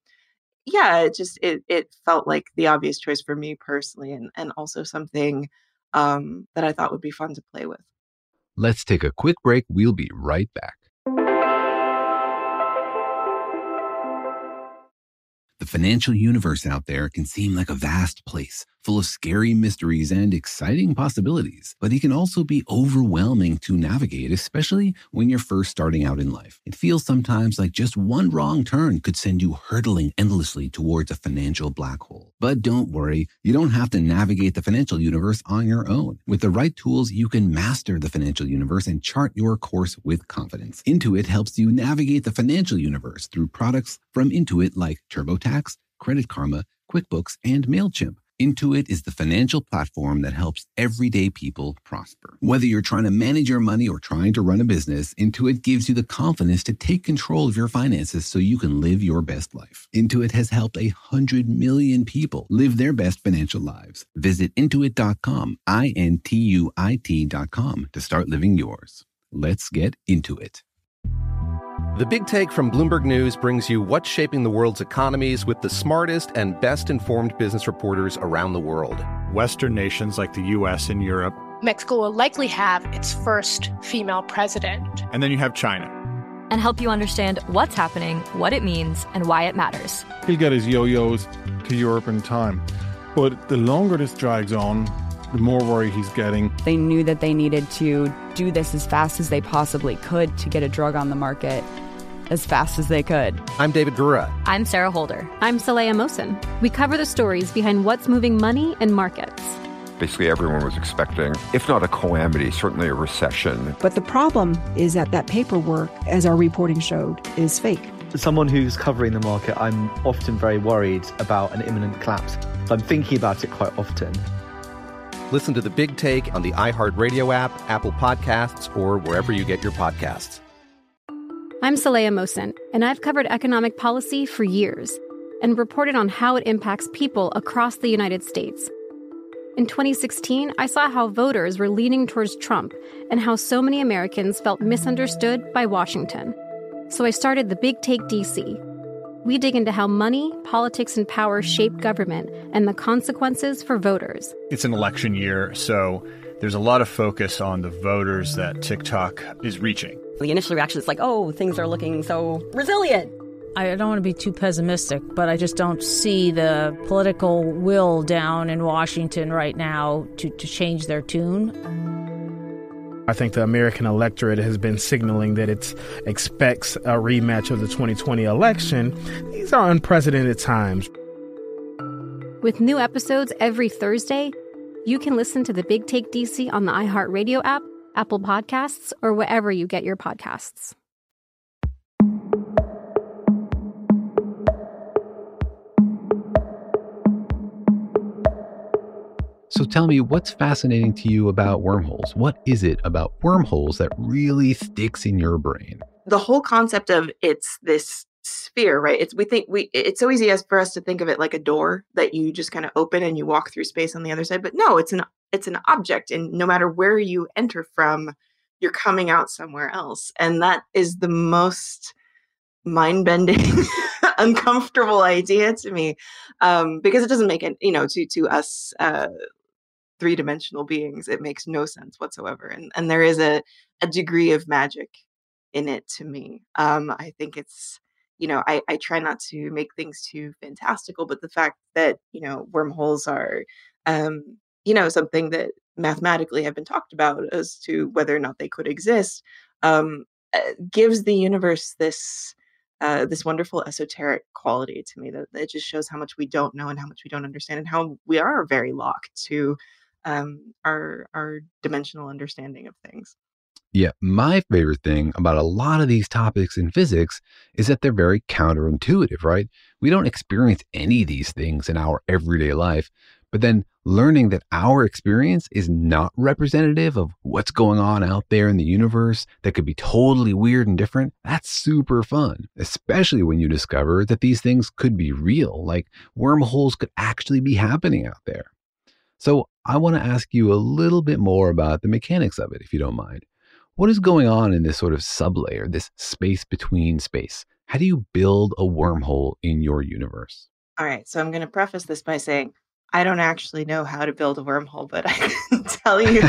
It felt like the obvious choice for me personally, and also something that I thought would be fun to play with. Let's take a quick break. We'll be right back. The financial universe out there can seem like a vast place, full of scary mysteries and exciting possibilities, but it can also be overwhelming to navigate, especially when you're first starting out in life. It feels sometimes like just one wrong turn could send you hurtling endlessly towards a financial black hole. But don't worry, you don't have to navigate the financial universe on your own. With the right tools, you can master the financial universe and chart your course with confidence. Intuit helps you navigate the financial universe through products from Intuit like TurboTax, Credit Karma, QuickBooks, and MailChimp. Intuit is the financial platform that helps everyday people prosper. Whether you're trying to manage your money or trying to run a business, Intuit gives you the confidence to take control of your finances so you can live your best life. Intuit has helped 100 million people live their best financial lives. Visit Intuit.com, Intuit.com, to start living yours. Let's get into it. The Big Take from Bloomberg News brings you what's shaping the world's economies with the smartest and best-informed business reporters around the world. Western nations like the U.S. and Europe. Mexico will likely have its first female president. And then you have China. And help you understand what's happening, what it means, and why it matters. He'll get his yo-yos to Europe in time. But the longer this drags on, the more worry he's getting. They knew that they needed to do this as fast as they possibly could to get a drug on the market as fast as they could. I'm David Gura. I'm Sarah Holder. I'm Saleha Mohsin. We cover the stories behind what's moving money and markets. Basically, everyone was expecting, if not a calamity, certainly a recession. But the problem is that paperwork, as our reporting showed, is fake. As someone who's covering the market, I'm often very worried about an imminent collapse. So I'm thinking about it quite often. Listen to The Big Take on the iHeartRadio app, Apple Podcasts, or wherever you get your podcasts. I'm Saleha Mohsin, and I've covered economic policy for years and reported on how it impacts people across the United States. In 2016, I saw how voters were leaning towards Trump and how so many Americans felt misunderstood by Washington. So I started The Big Take DC. We dig into how money, politics, and power shape government and the consequences for voters. It's an election year, so there's a lot of focus on the voters that TikTok is reaching. The initial reaction is like, oh, things are looking so resilient. I don't want to be too pessimistic, but I just don't see the political will down in Washington right now to change their tune. I think the American electorate has been signaling that it expects a rematch of the 2020 election. These are unprecedented times. With new episodes every Thursday, you can listen to The Big Take DC on the iHeartRadio app, Apple Podcasts, or wherever you get your podcasts. So tell me, what's fascinating to you about wormholes? What is it about wormholes that really sticks in your brain? The whole concept of it's this sphere, right? It's so easy for us to think of it like a door that you just kind of open and you walk through space on the other side. But no, it's an object, and no matter where you enter from, you're coming out somewhere else. And that is the most mind-bending, uncomfortable idea to me, because it doesn't make it, to us three-dimensional beings, it makes no sense whatsoever. And there is a degree of magic in it to me. I think it's, I try not to make things too fantastical, but the fact that, wormholes are, something that mathematically have been talked about as to whether or not they could exist, gives the universe this wonderful esoteric quality to me that it just shows how much we don't know and how much we don't understand and how we are very locked to our dimensional understanding of things. Yeah, my favorite thing about a lot of these topics in physics is that they're very counterintuitive, right? We don't experience any of these things in our everyday life, but then learning that our experience is not representative of what's going on out there in the universe that could be totally weird and different, that's super fun, especially when you discover that these things could be real, like wormholes could actually be happening out there. So I want to ask you a little bit more about the mechanics of it, if you don't mind. What is going on in this sort of sublayer, this space between space? How do you build a wormhole in your universe? All right, so I'm going to preface this by saying I don't actually know how to build a wormhole, but I can tell you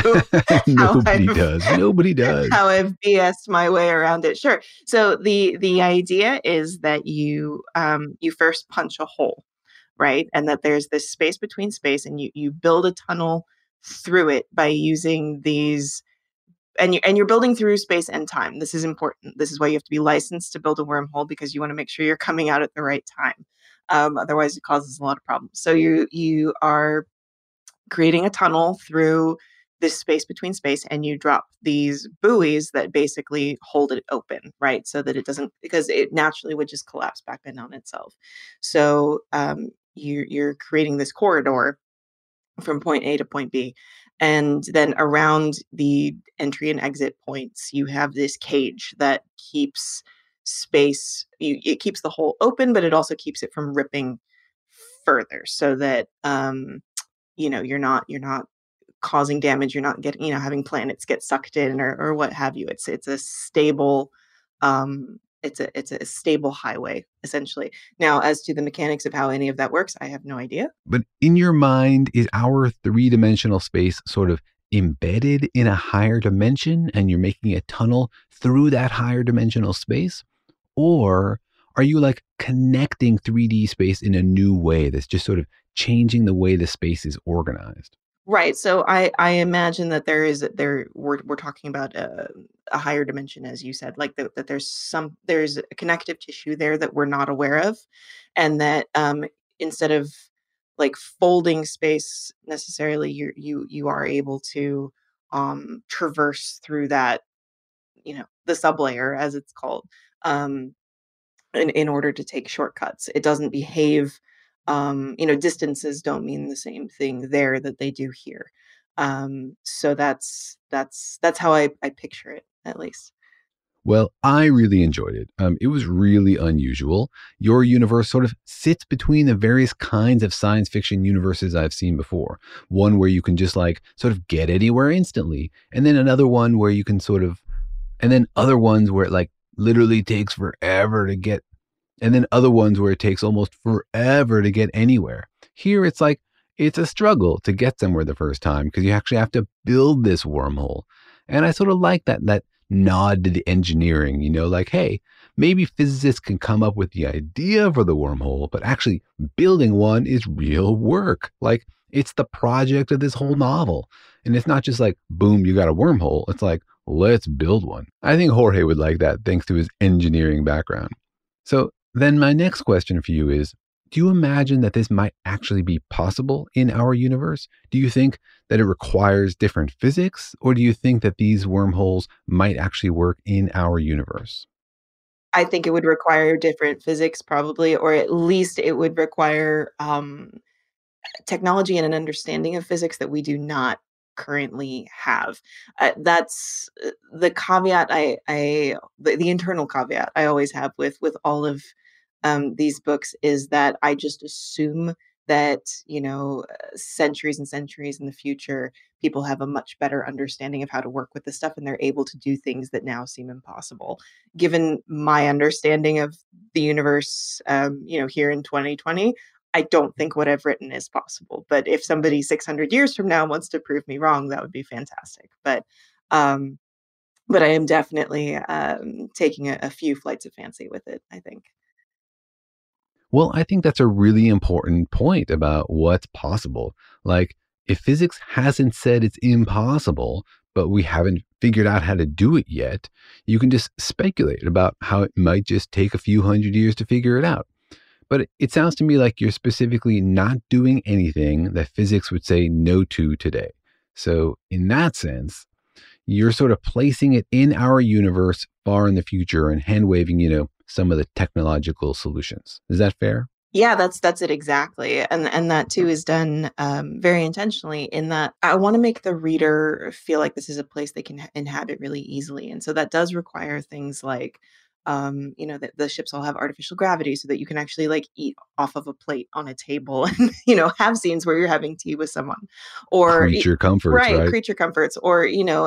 Nobody does. How I've BS'd my way around it. Sure. So the idea is that you first punch a hole, right? And that there's this space between space, and you build a tunnel through it by using these. And you're building through space and time. This is important. This is why you have to be licensed to build a wormhole, because you want to make sure you're coming out at the right time. Otherwise, it causes a lot of problems. So you are creating a tunnel through this space between space, and you drop these buoys that basically hold it open, right? So that it doesn't, because it naturally would just collapse back in on itself. So you're creating this corridor from point A to point B. And then around the entry and exit points, you have this cage that keeps space, it keeps the hole open, but it also keeps it from ripping further, so that, you're not causing damage. You're not getting, having planets get sucked in or what have you. It's a stable it's a stable highway, essentially. Now, as to the mechanics of how any of that works, I have no idea. But in your mind, is our three-dimensional space sort of embedded in a higher dimension and you're making a tunnel through that higher dimensional space? Or are you like connecting 3D space in a new way that's just sort of changing the way the space is organized? Right. So I imagine that we're talking about a higher dimension, as you said, like that there's a connective tissue there that we're not aware of, and that instead of like folding space necessarily, you are able to traverse through that, the sublayer, as it's called, in order to take shortcuts. It doesn't behave, distances don't mean the same thing there that they do here. So that's how I picture it, at least. Well, I really enjoyed it. It was really unusual. Your universe sort of sits between the various kinds of science fiction universes I've seen before. One where you can just like sort of get anywhere instantly, and then another one where you can and then other ones where it like literally takes forever to get, and then other ones where it takes almost forever to get anywhere. Here it's like, it's a struggle to get somewhere the first time because you actually have to build this wormhole. And I sort of like that nod to the engineering, like, hey, maybe physicists can come up with the idea for the wormhole, but actually building one is real work. Like, it's the project of this whole novel. And it's not just like, boom, you got a wormhole. It's like, let's build one. I think Jorge would like that thanks to his engineering background. So then my next question for you is, do you imagine that this might actually be possible in our universe? Do you think that it requires different physics, or do you think that these wormholes might actually work in our universe? I think it would require different physics probably, or at least it would require technology and an understanding of physics that we do not currently have. That's the caveat the internal caveat I always have with all of these books, is that I just assume that, centuries and centuries in the future, people have a much better understanding of how to work with this stuff, and they're able to do things that now seem impossible. Given my understanding of the universe, here in 2020, I don't think what I've written is possible. But if somebody 600 years from now wants to prove me wrong, that would be fantastic. But I am definitely taking a few flights of fancy with it, I think. Well, I think that's a really important point about what's possible. Like, if physics hasn't said it's impossible, but we haven't figured out how to do it yet, you can just speculate about how it might just take a few hundred years to figure it out. But it sounds to me like you're specifically not doing anything that physics would say no to today. So in that sense, you're sort of placing it in our universe far in the future and hand waving, some of the technological solutions. Is that fair? Yeah, that's it exactly. And that too is done very intentionally, in that I want to make the reader feel like this is a place they can inhabit really easily. And so that does require things like, that the ships all have artificial gravity so that you can actually like eat off of a plate on a table and, have scenes where you're having tea with someone, or creature comforts, right? Creature comforts, or,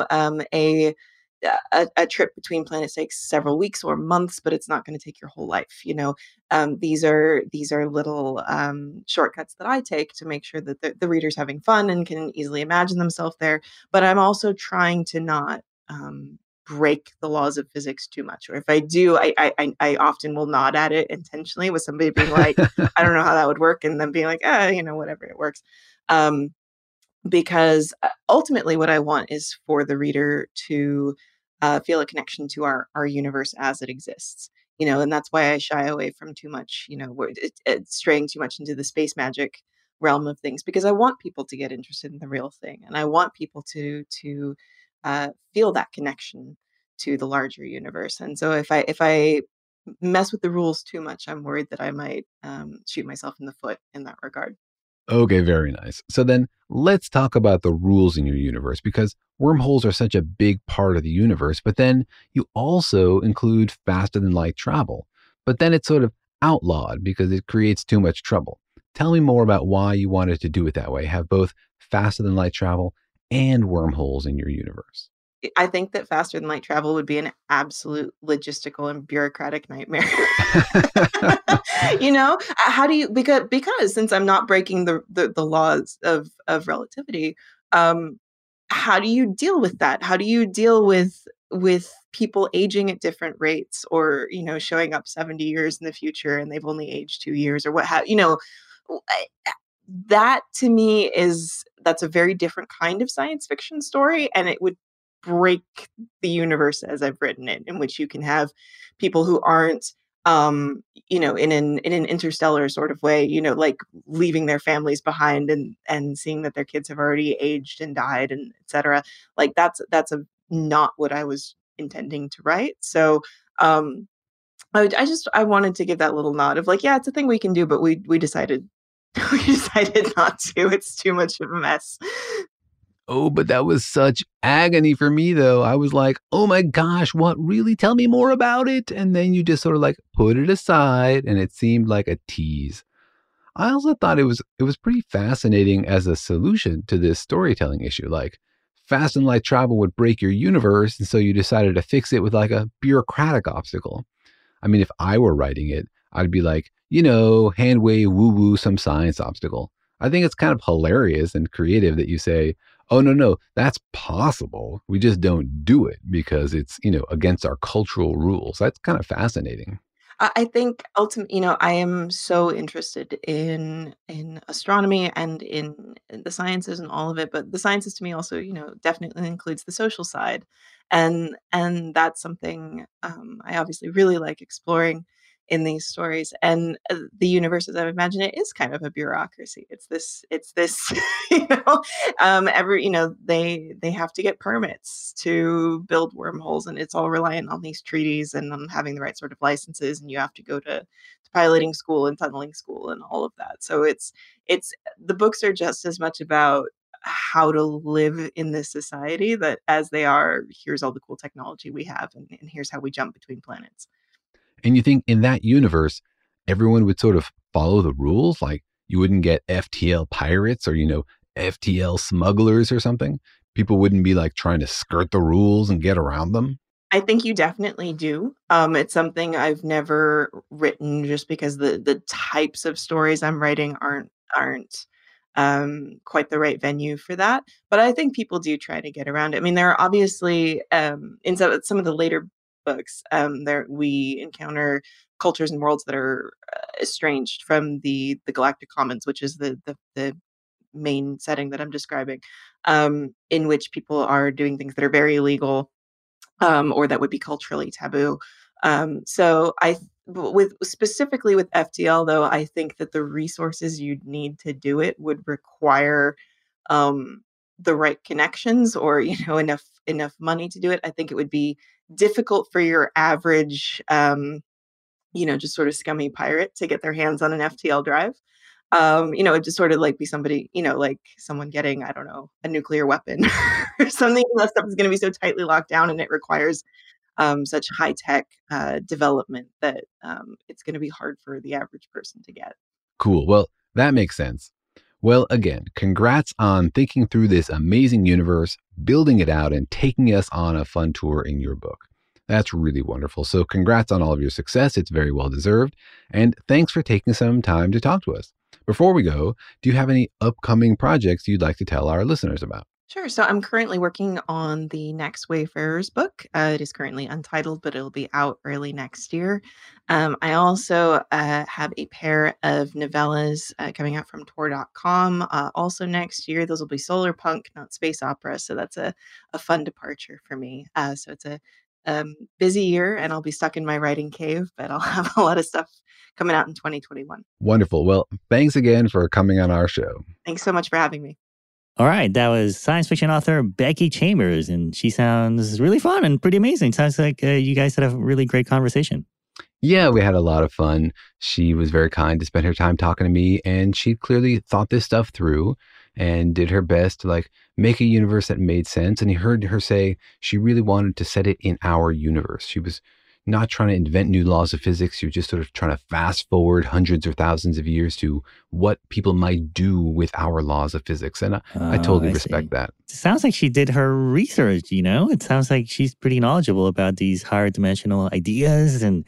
a trip between planets takes several weeks or months, but it's not going to take your whole life. These are little shortcuts that I take to make sure that the reader's having fun and can easily imagine themselves there. But I'm also trying to not break the laws of physics too much. Or if I do, I often will nod at it intentionally, with somebody being like, I don't know how that would work, and then being like, whatever, it works. Because ultimately what I want is for the reader to feel a connection to our universe as it exists, and that's why I shy away from too much, straying too much into the space magic realm of things, because I want people to get interested in the real thing, and I want people to feel that connection to the larger universe. And so if I mess with the rules too much, I'm worried that I might shoot myself in the foot in that regard. Okay, very nice. So then let's talk about the rules in your universe, because wormholes are such a big part of the universe, but then you also include faster than light travel. But then it's sort of outlawed because it creates too much trouble. Tell me more about why you wanted to do it that way, have both faster than light travel and wormholes in your universe. I think that faster than light travel would be an absolute logistical and bureaucratic nightmare. How do you, because since I'm not breaking the laws of relativity, how do you deal with that? How do you deal with people aging at different rates, or showing up 70 years in the future and they've only aged 2 years, or what have that to me that's a very different kind of science fiction story, and it would break the universe as I've written it, in which you can have people who aren't in an interstellar sort of way, like leaving their families behind and seeing that their kids have already aged and died, and etc. Like that's not what I was intending to write. So I wanted to give that little nod of like, yeah, it's a thing we can do, but we decided not to. It's too much of a mess. Oh, but that was such agony for me, though. I was like, oh my gosh, what? Really? Tell me more about it. And then you just sort of like put it aside, and it seemed like a tease. I also thought it was pretty fascinating as a solution to this storytelling issue. Like, fast and light travel would break your universe, and so you decided to fix it with like a bureaucratic obstacle. I mean, if I were writing it, I'd be like, hand wave, woo-woo, some science obstacle. I think it's kind of hilarious and creative that you say, oh, no, that's possible. We just don't do it because it's, against our cultural rules. That's kind of fascinating. I think ultimately, I am so interested in astronomy and in the sciences and all of it, but the sciences to me also, definitely includes the social side, and that's something I obviously really like exploring in these stories. And the universe, as I've imagined it, is kind of a bureaucracy. It's this they have to get permits to build wormholes, and it's all reliant on these treaties and on having the right sort of licenses, and you have to go to piloting school and tunneling school and all of that. So it's the books are just as much about how to live in this society that as they are, here's all the cool technology we have, and here's how we jump between planets. And you think in that universe, everyone would sort of follow the rules? Like you wouldn't get FTL pirates or, FTL smugglers or something? People wouldn't be like trying to skirt the rules and get around them? I think you definitely do. It's something I've never written just because the types of stories I'm writing aren't quite the right venue for that. But I think people do try to get around it. I mean, there are obviously in some of the later books, we encounter cultures and worlds that are estranged from the Galactic Commons, which is the main setting that I'm describing, in which people are doing things that are very illegal, or that would be culturally taboo. So specifically with FTL, though, I think that the resources you'd need to do it would require the right connections, or enough money to do it. I think it would be difficult for your average, just sort of scummy pirate to get their hands on an FTL drive. It'd just sort of like be somebody, like someone getting, I don't know, a nuclear weapon or something. That stuff is going to be so tightly locked down, and it requires such high tech development that it's going to be hard for the average person to get. Cool. Well, that makes sense. Well, again, congrats on thinking through this amazing universe, building it out, and taking us on a fun tour in your book. That's really wonderful. So congrats on all of your success. It's very well deserved. And thanks for taking some time to talk to us. Before we go, do you have any upcoming projects you'd like to tell our listeners about? Sure. So I'm currently working on the next Wayfarers book. It is currently untitled, but it'll be out early next year. I also have a pair of novellas coming out from Tor.com also next year. Those will be solar punk, not space opera. So that's a fun departure for me. So it's a busy year, and I'll be stuck in my writing cave, but I'll have a lot of stuff coming out in 2021. Wonderful. Well, thanks again for coming on our show. Thanks so much for having me. All right, that was science fiction author Becky Chambers, and she sounds really fun and pretty amazing. Sounds like you guys had a really great conversation. Yeah, we had a lot of fun. She was very kind to spend her time talking to me, and she clearly thought this stuff through and did her best to make a universe that made sense. And he heard her say she really wanted to set it in our universe. She was, not trying to invent new laws of physics. She was just sort of trying to fast forward hundreds or thousands of years to what people might do with our laws of physics. And I totally respect that. It sounds like she did her research, you know? It sounds like she's pretty knowledgeable about these higher dimensional ideas. And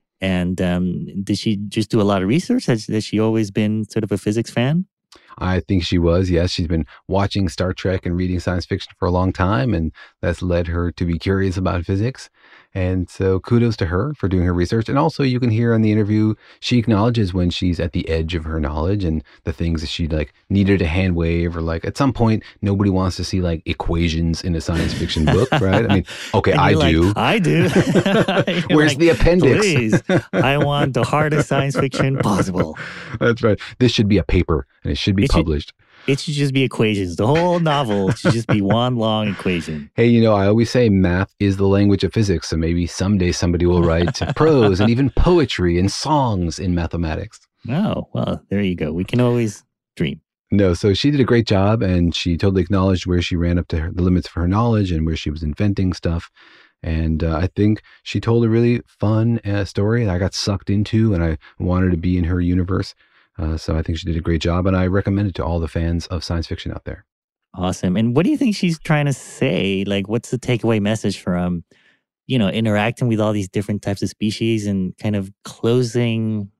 did she just do a lot of research? Has she always been sort of a physics fan? I think she was, yes. She's been watching Star Trek and reading science fiction for a long time, and that's led her to be curious about physics. And so kudos to her for doing her research. And also you can hear in the interview, she acknowledges when she's at the edge of her knowledge and the things that she like needed to hand wave, or like at some point, nobody wants to see like equations in a science fiction book, right? I mean, okay, I do. I do. Where's the appendix? Please, I want the hardest science fiction possible. That's right. This should be a paper and it should be published. It should just be equations. The whole novel should just be one long equation. Hey, you know, I always say math is the language of physics. So maybe someday somebody will write prose and even poetry and songs in mathematics. Oh, well, there you go. We can always dream. No, so she did a great job, and she totally acknowledged where she ran up to the limits of her knowledge and where she was inventing stuff. And I think she told a really fun story that I got sucked into, and I wanted to be in her universe. So I think she did a great job, and I recommend it to all the fans of science fiction out there. Awesome. And what do you think she's trying to say? Like, what's the takeaway message from, interacting with all these different types of species and kind of closing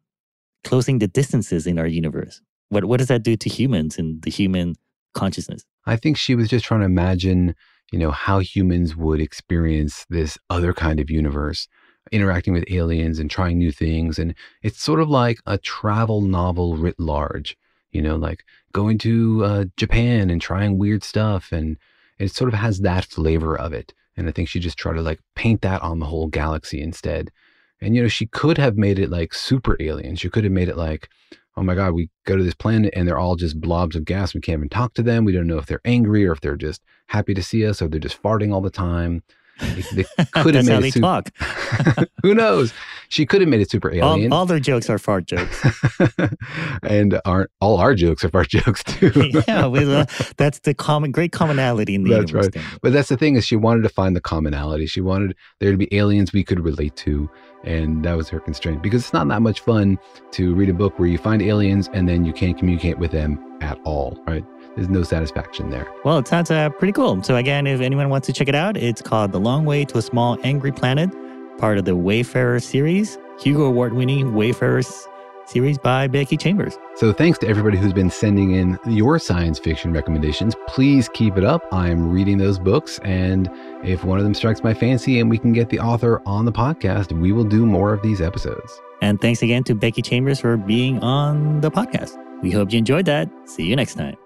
the distances in our universe? What does that do to humans and the human consciousness? I think she was just trying to imagine, how humans would experience this other kind of universe, interacting with aliens and trying new things. And it's sort of like a travel novel writ large, like going to Japan and trying weird stuff. And it sort of has that flavor of it. And I think she just tried to like paint that on the whole galaxy instead. And, she could have made it like super alien. She could have made it like, oh my God, we go to this planet and they're all just blobs of gas. We can't even talk to them. We don't know if they're angry or if they're just happy to see us or they're just farting all the time. They could have made it super. Talk. Who knows? She could have made it super alien. All their jokes are fart jokes. And all our jokes are fart jokes too. Yeah, that's the great commonality in the universe. That's right. But that's the thing, is she wanted to find the commonality. She wanted there to be aliens we could relate to. And that was her constraint, because it's not that much fun to read a book where you find aliens and then you can't communicate with them at all, right? There's no satisfaction there. Well, it sounds pretty cool. So again, if anyone wants to check it out, it's called The Long Way to a Small Angry Planet, part of the Wayfarer series, Hugo Award-winning Wayfarer series by Becky Chambers. So thanks to everybody who's been sending in your science fiction recommendations. Please keep it up. I'm reading those books, and if one of them strikes my fancy and we can get the author on the podcast, we will do more of these episodes. And thanks again to Becky Chambers for being on the podcast. We hope you enjoyed that. See you next time.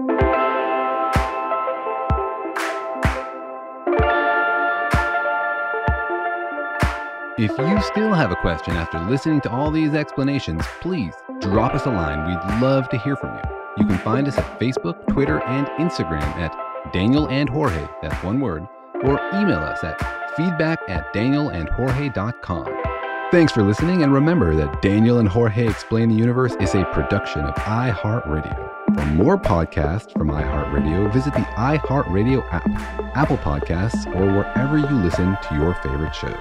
If you still have a question after listening to all these explanations, please drop us a line. We'd love to hear from you. You can find us at Facebook, Twitter, and Instagram at Daniel and Jorge, that's one word, or email us at feedback@danielandjorge.com. Thanks for listening, and remember that Daniel and Jorge Explain the Universe is a production of iHeartRadio. For more podcasts from iHeartRadio, visit the iHeartRadio app, Apple Podcasts, or wherever you listen to your favorite shows.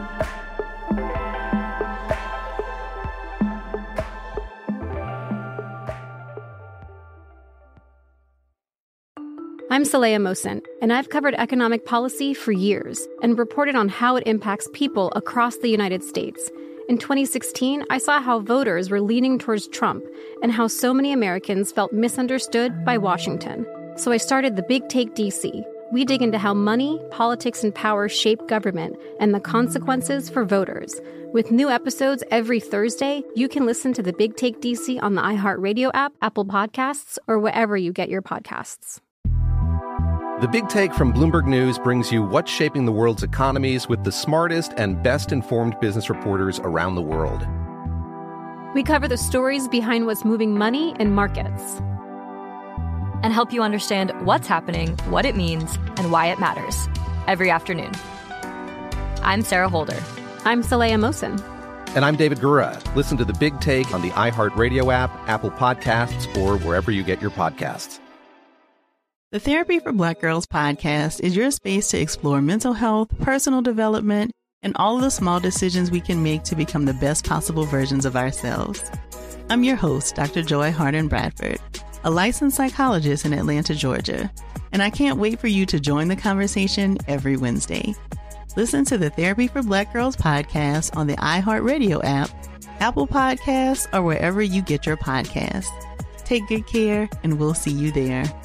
I'm Saleha Mohsin, and I've covered economic policy for years and reported on how it impacts people across the United States. In 2016, I saw how voters were leaning towards Trump and how so many Americans felt misunderstood by Washington. So I started The Big Take DC. We dig into how money, politics, and power shape government and the consequences for voters. With new episodes every Thursday, you can listen to The Big Take DC on the iHeartRadio app, Apple Podcasts, or wherever you get your podcasts. The Big Take from Bloomberg News brings you what's shaping the world's economies with the smartest and best-informed business reporters around the world. We cover the stories behind what's moving money and markets, and help you understand what's happening, what it means, and why it matters every afternoon. I'm Sarah Holder. I'm Saleha Mohsin. And I'm David Gura. Listen to The Big Take on the iHeartRadio app, Apple Podcasts, or wherever you get your podcasts. The Therapy for Black Girls podcast is your space to explore mental health, personal development, and all of the small decisions we can make to become the best possible versions of ourselves. I'm your host, Dr. Joy Harden Bradford, a licensed psychologist in Atlanta, Georgia, and I can't wait for you to join the conversation every Wednesday. Listen to the Therapy for Black Girls podcast on the iHeartRadio app, Apple Podcasts, or wherever you get your podcasts. Take good care, and we'll see you there.